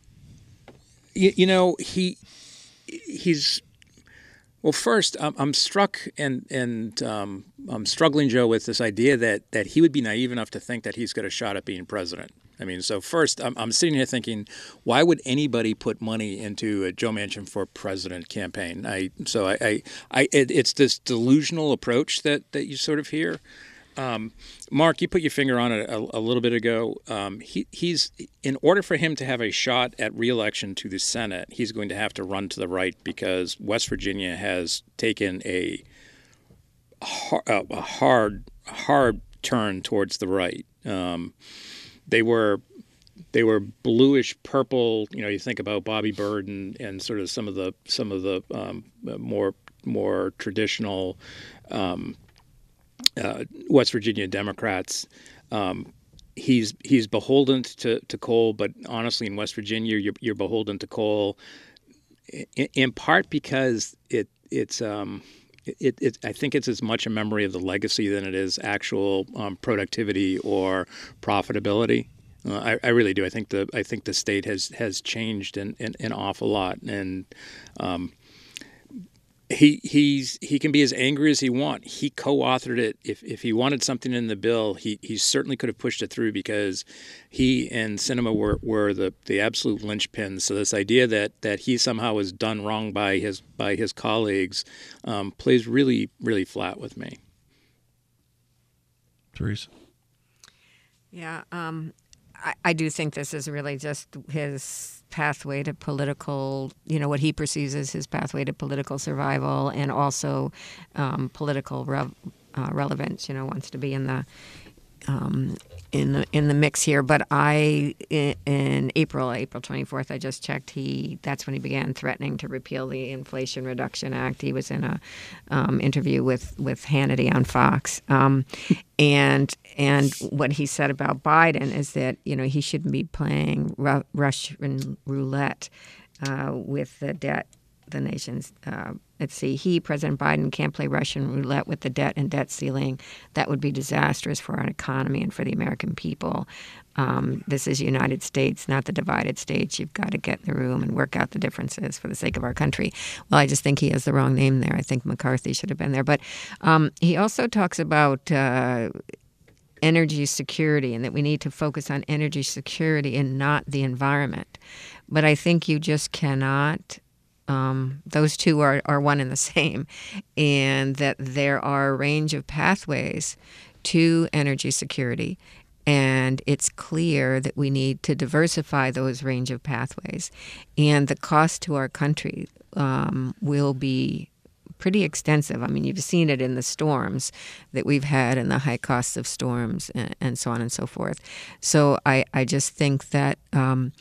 you, you know, he he's well. First, I'm, I'm struck and and um, I'm struggling, Joe, with this idea that that he would be naive enough to think that he's got a shot at being president. I mean, so first, I'm, I'm sitting here thinking, why would anybody put money into a Joe Manchin for president campaign? I so I, I, I it, it's this delusional approach that, that you sort of hear. Um, Mark, you put your finger on it a, a little bit ago. Um, he, he's in order for him to have a shot at re-election to the Senate, he's going to have to run to the right because West Virginia has taken a hard, a hard, hard turn towards the right. Um, They were they were bluish purple. You know, you think about Bobby Byrd and, and sort of some of the some of the um, more more traditional um, uh, West Virginia Democrats. Um, he's he's beholden to, to coal, but honestly, in West Virginia, you're, you're beholden to coal in, in part because it it's um, it, it I think it's as much a memory of the legacy than it is actual um, productivity or profitability. Uh, I, I really do. I think the I think the state has has changed an, an, an awful lot, and um, he he's he can be as angry as he wants. He co-authored it. If if he wanted something in the bill, he, he certainly could have pushed it through because he and Sinema were, were the, the absolute linchpins. So this idea that, that he somehow was done wrong by his by his colleagues um, plays really really flat with me. Teresa. Yeah. Um, I, I do think this is really just his pathway to political, you know, what he perceives as his pathway to political survival, and also um, political rev, uh, relevance. You know, wants to be in the um, in the in the mix here. But I, in, in April, April twenty-fourth, I just checked. He that's when he began threatening to repeal the Inflation Reduction Act. He was in a um, interview with with Hannity on Fox. Um, And and what he said about Biden is that, you know, he shouldn't be playing Ru- Russian roulette uh, with the debt, the nation's. Uh, let's see, he, President Biden, can't play Russian roulette with the debt and debt ceiling. That would be disastrous for our economy and for the American people. Um, this is the United States, not the divided states. You've got to get in the room and work out the differences for the sake of our country. Well, I just think he has the wrong name there. I think McCarthy should have been there. But um, he also talks about uh, energy security and that we need to focus on energy security and not the environment. But I think you just cannot. Um, those two are, are one and the same, and that there are a range of pathways to energy security. And it's clear that we need to diversify those range of pathways. And the cost to our country um, will be pretty extensive. I mean, you've seen it in the storms that we've had and the high costs of storms and, and so on and so forth. So I, I just think that um,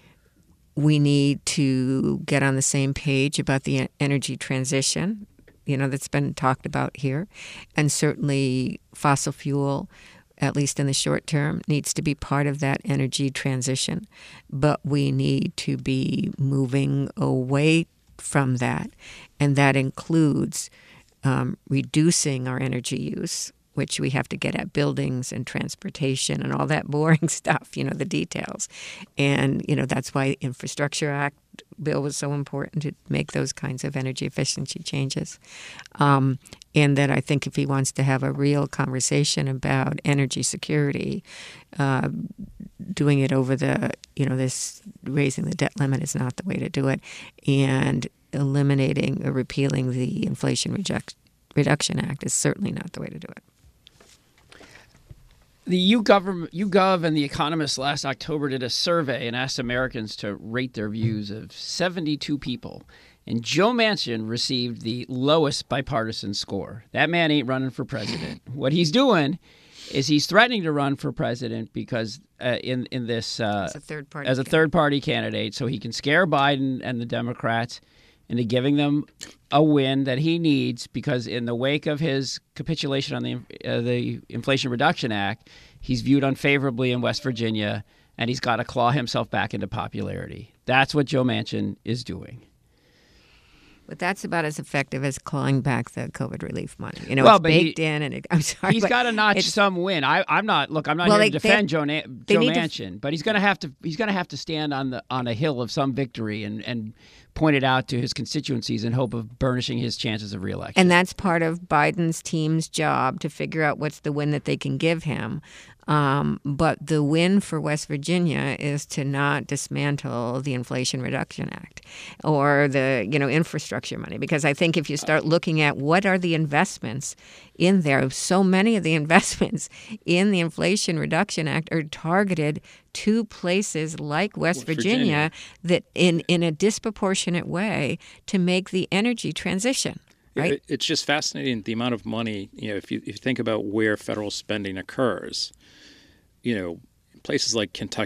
we need to get on the same page about the energy transition, you know, that's been talked about here. And certainly fossil fuel, at least in the short term, needs to be part of that energy transition. But we need to be moving away from that. And that includes um, reducing our energy use, which we have to get at buildings and transportation and all that boring stuff, you know, the details. And, you know, that's why the Infrastructure Act bill was so important to make those kinds of energy efficiency changes. Um, and that I think if he wants to have a real conversation about energy security, uh, doing it over the, you know, this raising the debt limit is not the way to do it. And eliminating or repealing the Inflation Reject- Reduction Act is certainly not the way to do it. The YouGov, YouGov and The Economist last October did a survey and asked Americans to rate their views of seventy-two people. And Joe Manchin received the lowest bipartisan score. That man ain't running for president. What he's doing is he's threatening to run for president because uh, in, in this uh, As a third party as a third party candidate, so he can scare Biden and the Democrats into giving them a win that he needs, because in the wake of his capitulation on the uh, the Inflation Reduction Act, he's viewed unfavorably in West Virginia, and he's got to claw himself back into popularity. That's what Joe Manchin is doing. But that's about as effective as clawing back the COVID relief money. You know, Well, it's but he- baked in, and it, I'm sorry, He's but got to notch it's- some win. I, I'm not. Look, I'm not Well, here they- to they defend have- Joe, Na- they Joe need to- Manchin, but he's going to have to. He's going to have to stand on the on a hill of some victory and and point it out to his constituencies in hope of burnishing his chances of reelection. And that's part of Biden's team's job to figure out what's the win that they can give him. Um, but the win for West Virginia is to not dismantle the Inflation Reduction Act or the, you know, infrastructure money. Because I think if you start looking at what are the investments in there, so many of the investments in the Inflation Reduction Act are targeted to places like West, West Virginia, Virginia. that in, in a disproportionate way to make the energy transition. Right? It, it's just fascinating the amount of money, you know, if you, if you think about where federal spending occurs, you know, places like Kentucky,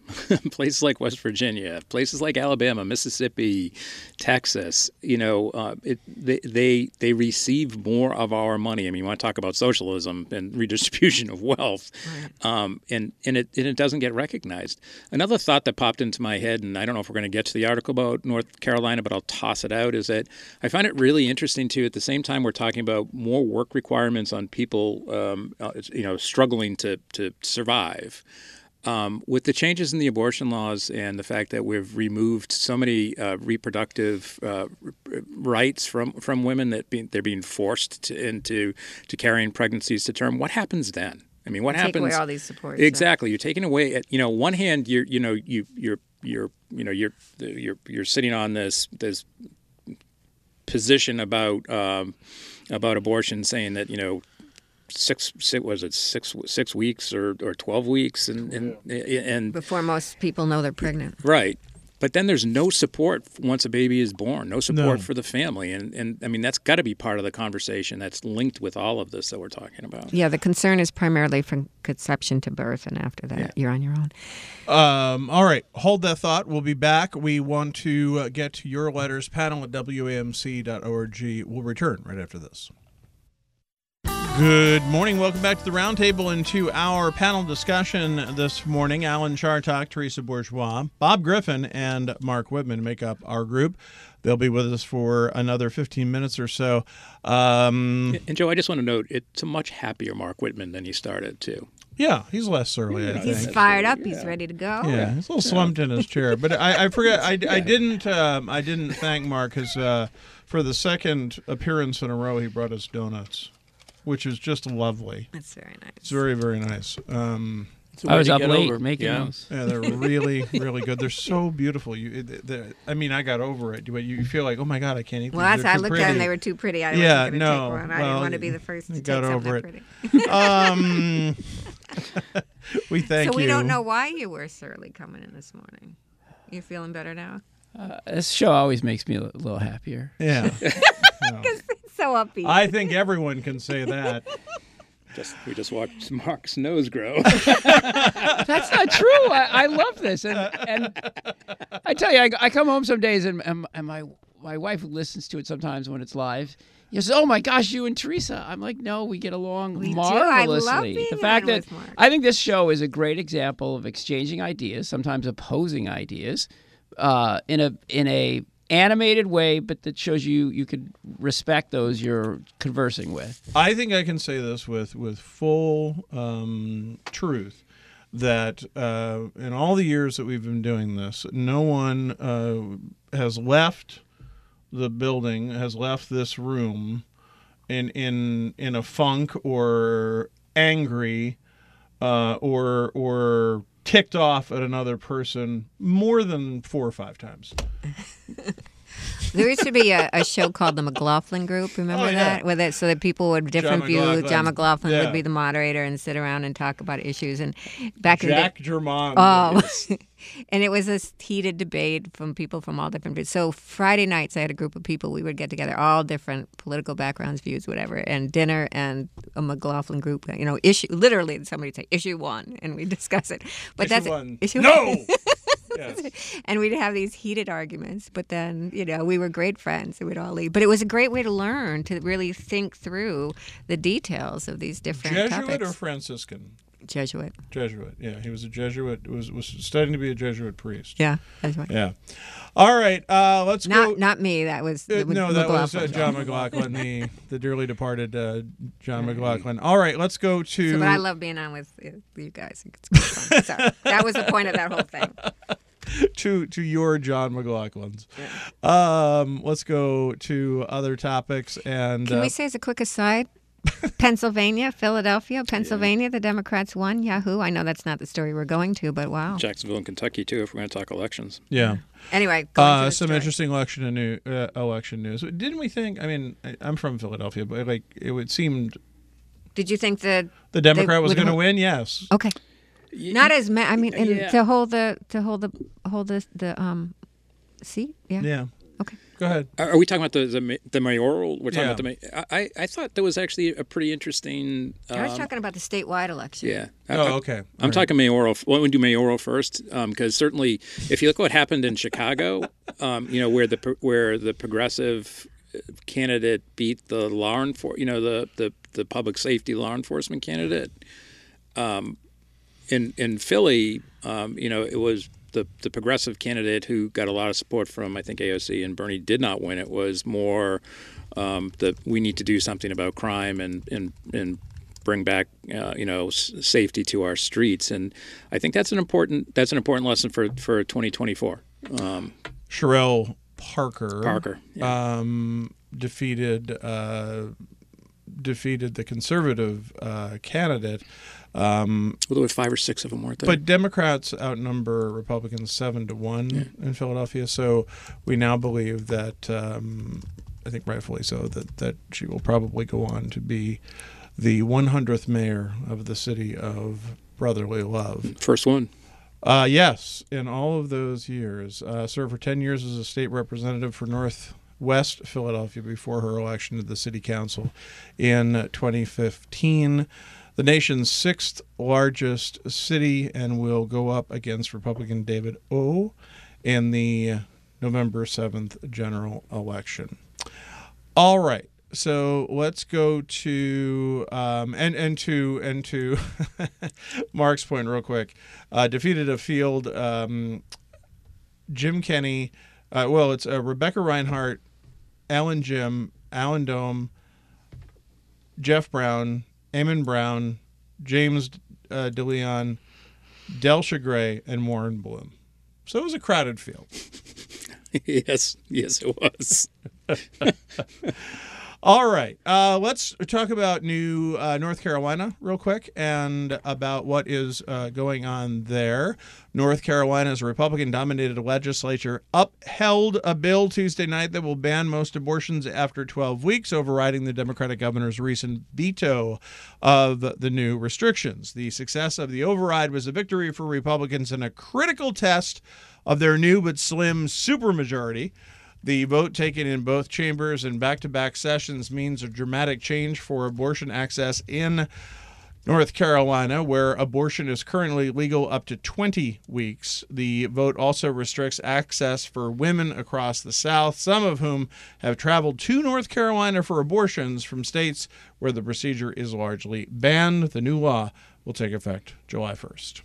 places like West Virginia, places like Alabama, Mississippi, Texas, you know, uh, it, they, they they receive more of our money. I mean, you want to talk about socialism and redistribution of wealth, right. um, and and it and it doesn't get recognized. Another thought that popped into my head, and I don't know if we're going to get to the article about North Carolina, but I'll toss it out, is that I find it really interesting too. At the same time, we're talking about more work requirements on people, um, uh, you know, struggling to to survive. Um, with the changes in the abortion laws and the fact that we've removed so many uh, reproductive uh, rights from, from women that be, they're being forced to, into to carrying pregnancies to term, what happens then? I mean, what you happens? Take away all these supports. Exactly, yeah. You're taking away. At, you know, one hand, you're you know you you're you're you know you're you're you're sitting on this this position about um, about abortion, saying that you know. Six, six was it six six weeks or, or twelve weeks and, and and before most people know they're pregnant, right? But then there's no support once a baby is born, no support No. for the family, and and I mean that's got to be part of the conversation that's linked with all of this that we're talking about. Yeah, the concern is primarily from conception to birth, and after that, yeah. you're on your own. Um, all right, hold that thought. We'll be back. We want to uh, get to your letters. Panel at W A M C dot org. We'll return right after this. Good morning. Welcome back to the Roundtable and to our panel discussion this morning. Alan Chartock, Teresa Bourgeois, Bob Griffin, and Mark Whitman make up our group. They'll be with us for another fifteen minutes or so. Um, and Joe, I just want to note, it's a much happier Mark Whitman than he started, too. Yeah, he's less surly, yeah, I think. He's fired up. He's ready to go. Yeah, he's a little slumped in his chair. But I, I forget, I, I didn't um, I didn't thank Mark because uh, for the second appearance in a row, he brought us donuts, which is just lovely. That's very nice. It's very, very nice. Um, I was up late over. making yeah. those. yeah, they're really, really good. They're so beautiful. You, they're- I mean, I got over it, but you feel like, oh my God, I can't eat Well, these. that's They're I too looked pretty. at them. They were too pretty. I Yeah, wasn't going to no. take one. I Well, didn't want to be the first to you take got something over that it. pretty. Um, we thank so we you. don't know why you were surly coming in this morning. You feeling better now? Uh, this show always makes me a little happier. Yeah. No. It's so upbeat. I think everyone can say that. Just we just watched Mark's nose grow. That's not true. I, I love this, and and I tell you, I, I come home some days, and, and and my my wife listens to it sometimes when it's live. She says, "Oh my gosh, you and Teresa." I'm like, "No, we get along We do. I love marvelously." being The fact on that with Mark. I think this show is a great example of exchanging ideas, sometimes opposing ideas, uh, in a in a animated way, but that shows you you could respect those you're conversing with. I think I can say this with with full um, truth that uh, in all the years that we've been doing this, no one uh, has left the building, has left this room in in in a funk or angry uh, or or ticked off at another person more than four or five times. There used to be a, a show called the McLaughlin Group. Remember Oh, yeah. that? With it, so that people would different John views. McLaughlin. John McLaughlin Yeah. would be the moderator and sit around and talk about issues. And back Jack in Germond. the oh, and it was this heated debate from people from all different. So Friday nights, I had a group of people. We would get together, all different political backgrounds, views, whatever, and dinner and a McLaughlin group. You know, issue literally somebody would say issue one, and we discuss it. But Issue that's one. issue No! one. Yes. And we'd have these heated arguments, but then, you know, we were great friends and we'd all leave. But it was a great way to learn, to really think through the details of these different Jesuit topics. or Franciscan? Jesuit. Jesuit. Yeah, he was a Jesuit. Was was studying to be a Jesuit priest. Yeah, Jesuit. Yeah. All right. Uh, let's go. Not not me. That was Uh, no, that was uh, McLaughlin. John McLaughlin, the the dearly departed uh, John McLaughlin. All right, let's go to. So, but I love being on with uh, you guys. It's good fun. Sorry. That was the point of that whole thing. to to your John McLaughlins. Um, let's go to other topics and. Can uh, we say as a quick aside? Pennsylvania, Philadelphia, Pennsylvania, the Democrats won. Yahoo! I know that's not the story we're going to, but wow. Jacksonville and Kentucky too, if we're going to talk elections. Yeah. Anyway, going to Uh, the some story. interesting election and new, uh, election news. Didn't we think? I mean, I, I'm from Philadelphia, but like it would seemed Did you think that? the Democrat They was would going to ho- win. Yes. Okay. Not as ma- I mean, and Yeah. to hold the to hold the hold the the um seat. Yeah. Yeah. Okay. Go ahead. Are we talking about the the, ma- the mayoral? We're talking Yeah. about the. Ma- I I thought that was actually a pretty interesting. Um, I was talking about the statewide election. Yeah. I- Oh, I- okay. All I'm right. talking mayoral. Why don't we do mayoral first? Because certainly, if you look what happened in Chicago, um, you know, where the pro- where the progressive candidate beat the law enfor- you know, the, the, the public safety law enforcement candidate. Um, in in Philly, um, you know, it was the the progressive candidate who got a lot of support from, I think, A O C, and Bernie did not win. It was more um, that we need to do something about crime and and and bring back, uh, you know, s- safety to our streets. And I think that's an important that's an important lesson for for twenty twenty-four. Um, Sherelle Parker. Parker, yeah. um, defeated uh, defeated the conservative uh, candidate. Um, well, there were five or six of them, weren't there? But Democrats outnumber Republicans seven to one yeah. in Philadelphia. So we now believe that, um, I think rightfully so, that, that she will probably go on to be the one hundredth mayor of the city of Brotherly Love. First one. Uh, yes, in all of those years. Uh, served for ten years as a state representative for Northwest Philadelphia before her election to the city council in twenty fifteen. The nation's sixth largest city, and will go up against Republican David O. in the November seventh general election. All right. So let's go to um, and and to and to Mark's point real quick. Uh, defeated a field. Um, Jim Kenney. Uh, well, it's uh, Rebecca Reinhart, Alan Jim, Alan Dome, Jeff Brown, Eamon Brown, James uh, DeLeon, Delsha Gray, and Warren Bloom. So it was a crowded field. yes, yes, it was. All right. Uh, let's talk about new uh, North Carolina real quick and about what is uh, going on there. North Carolina's Republican-dominated legislature upheld a bill Tuesday night that will ban most abortions after twelve weeks, overriding the Democratic governor's recent veto of the new restrictions. The success of the override was a victory for Republicans and a critical test of their new but slim supermajority. The vote taken in both chambers and back-to-back sessions means a dramatic change for abortion access in North Carolina, where abortion is currently legal up to twenty weeks. The vote also restricts access for women across the South, some of whom have traveled to North Carolina for abortions from states where the procedure is largely banned. The new law will take effect July first.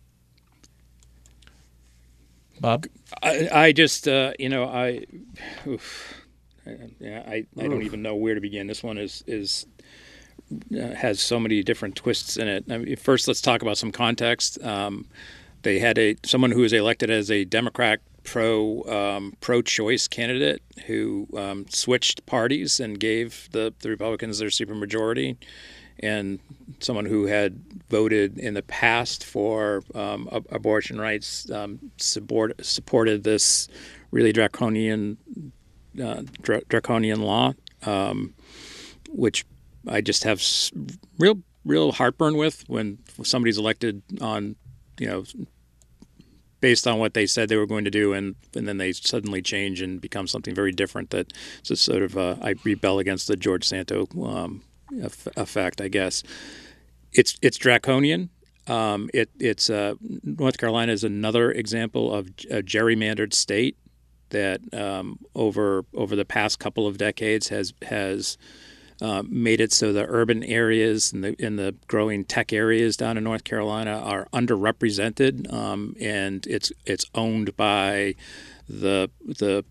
Bob? I, I just, uh, you know, I, oof, yeah, I, I don't even know where to begin. This one is is uh, has so many different twists in it. I mean, first, let's talk about some context. Um, they had a someone who was elected as a Democrat pro um, pro-choice candidate who um, switched parties and gave the, the Republicans their supermajority, and someone who had voted in the past for um, ab- abortion rights um, support, supported this really draconian uh, dra- draconian law, um, which I just have s- real real heartburn with when somebody's elected on, you know, based on what they said they were going to do, and, and then they suddenly change and become something very different. That it's a sort of uh, I rebel against the George Santo um, effect, I guess. It's it's draconian. Um, it it's uh, North Carolina is another example of a gerrymandered state that um, over over the past couple of decades has has uh, made it so the urban areas and the in the growing tech areas down in North Carolina are underrepresented, um, and it's it's owned by the the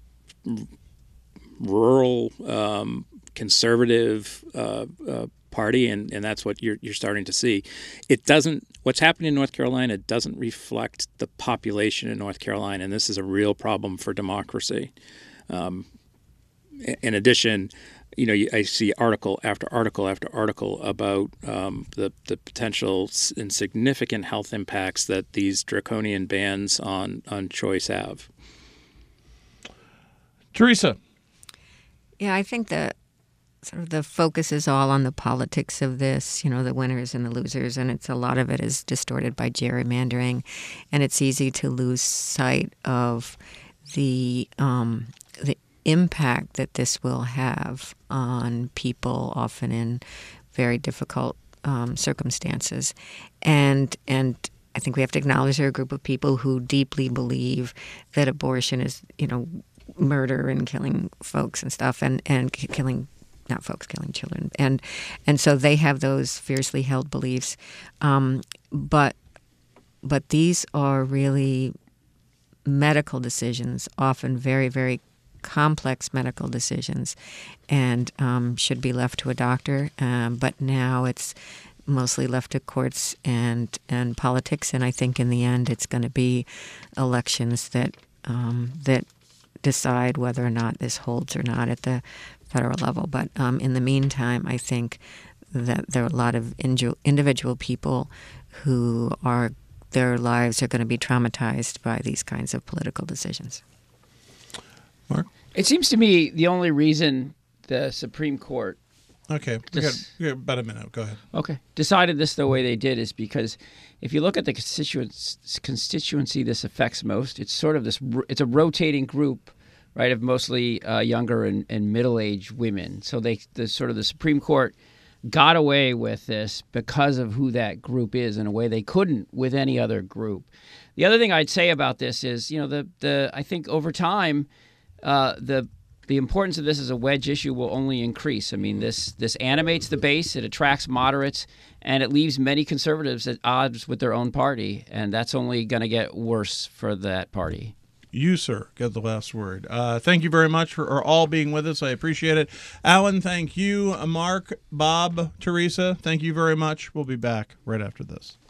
rural um, conservative uh, uh, party, and, and that's what you're you're starting to see. It doesn't. What's happening in North Carolina doesn't reflect the population in North Carolina, and this is a real problem for democracy. Um, in addition, you know, I see article after article after article about um, the the potential and significant health impacts that these draconian bans on on choice have. Teresa. Yeah, I think the sort of the focus is all on the politics of this, you know, the winners and the losers, and it's a lot of it is distorted by gerrymandering, and it's easy to lose sight of the um, the impact that this will have on people, often in very difficult um, circumstances, and and. I think we have to acknowledge there are a group of people who deeply believe that abortion is, you know, murder and killing folks and stuff, and, and killing, not folks, killing children. And and so they have those fiercely held beliefs. Um, but but these are really medical decisions, often very, very complex medical decisions, and um, should be left to a doctor. Um, but now it's mostly left to courts and, and politics, and I think in the end it's going to be elections that um, that decide whether or not this holds or not at the federal level. But um, in the meantime, I think that there are a lot of individual people who are, their lives are going to be traumatized by these kinds of political decisions. Mark? It seems to me the only reason the Supreme Court Okay, we got, Just- we got about a minute. Go ahead. Okay. Decided this the way they did is because if you look at the constituents, constituency this affects most, it's sort of this, ro- it's a rotating group, right, of mostly uh, younger and, and middle-aged women. So they, the sort of the Supreme Court got away with this because of who that group is in a way they couldn't with any other group. The other thing I'd say about this is, you know, the, the I think over time, uh, the The importance of this as a wedge issue will only increase. I mean, this this animates the base, it attracts moderates, and it leaves many conservatives at odds with their own party, and that's only going to get worse for that party. You, sir, get the last word. Uh, thank you very much for all being with us. I appreciate it. Alan, thank you. Mark, Bob, Teresa, thank you very much. We'll be back right after this.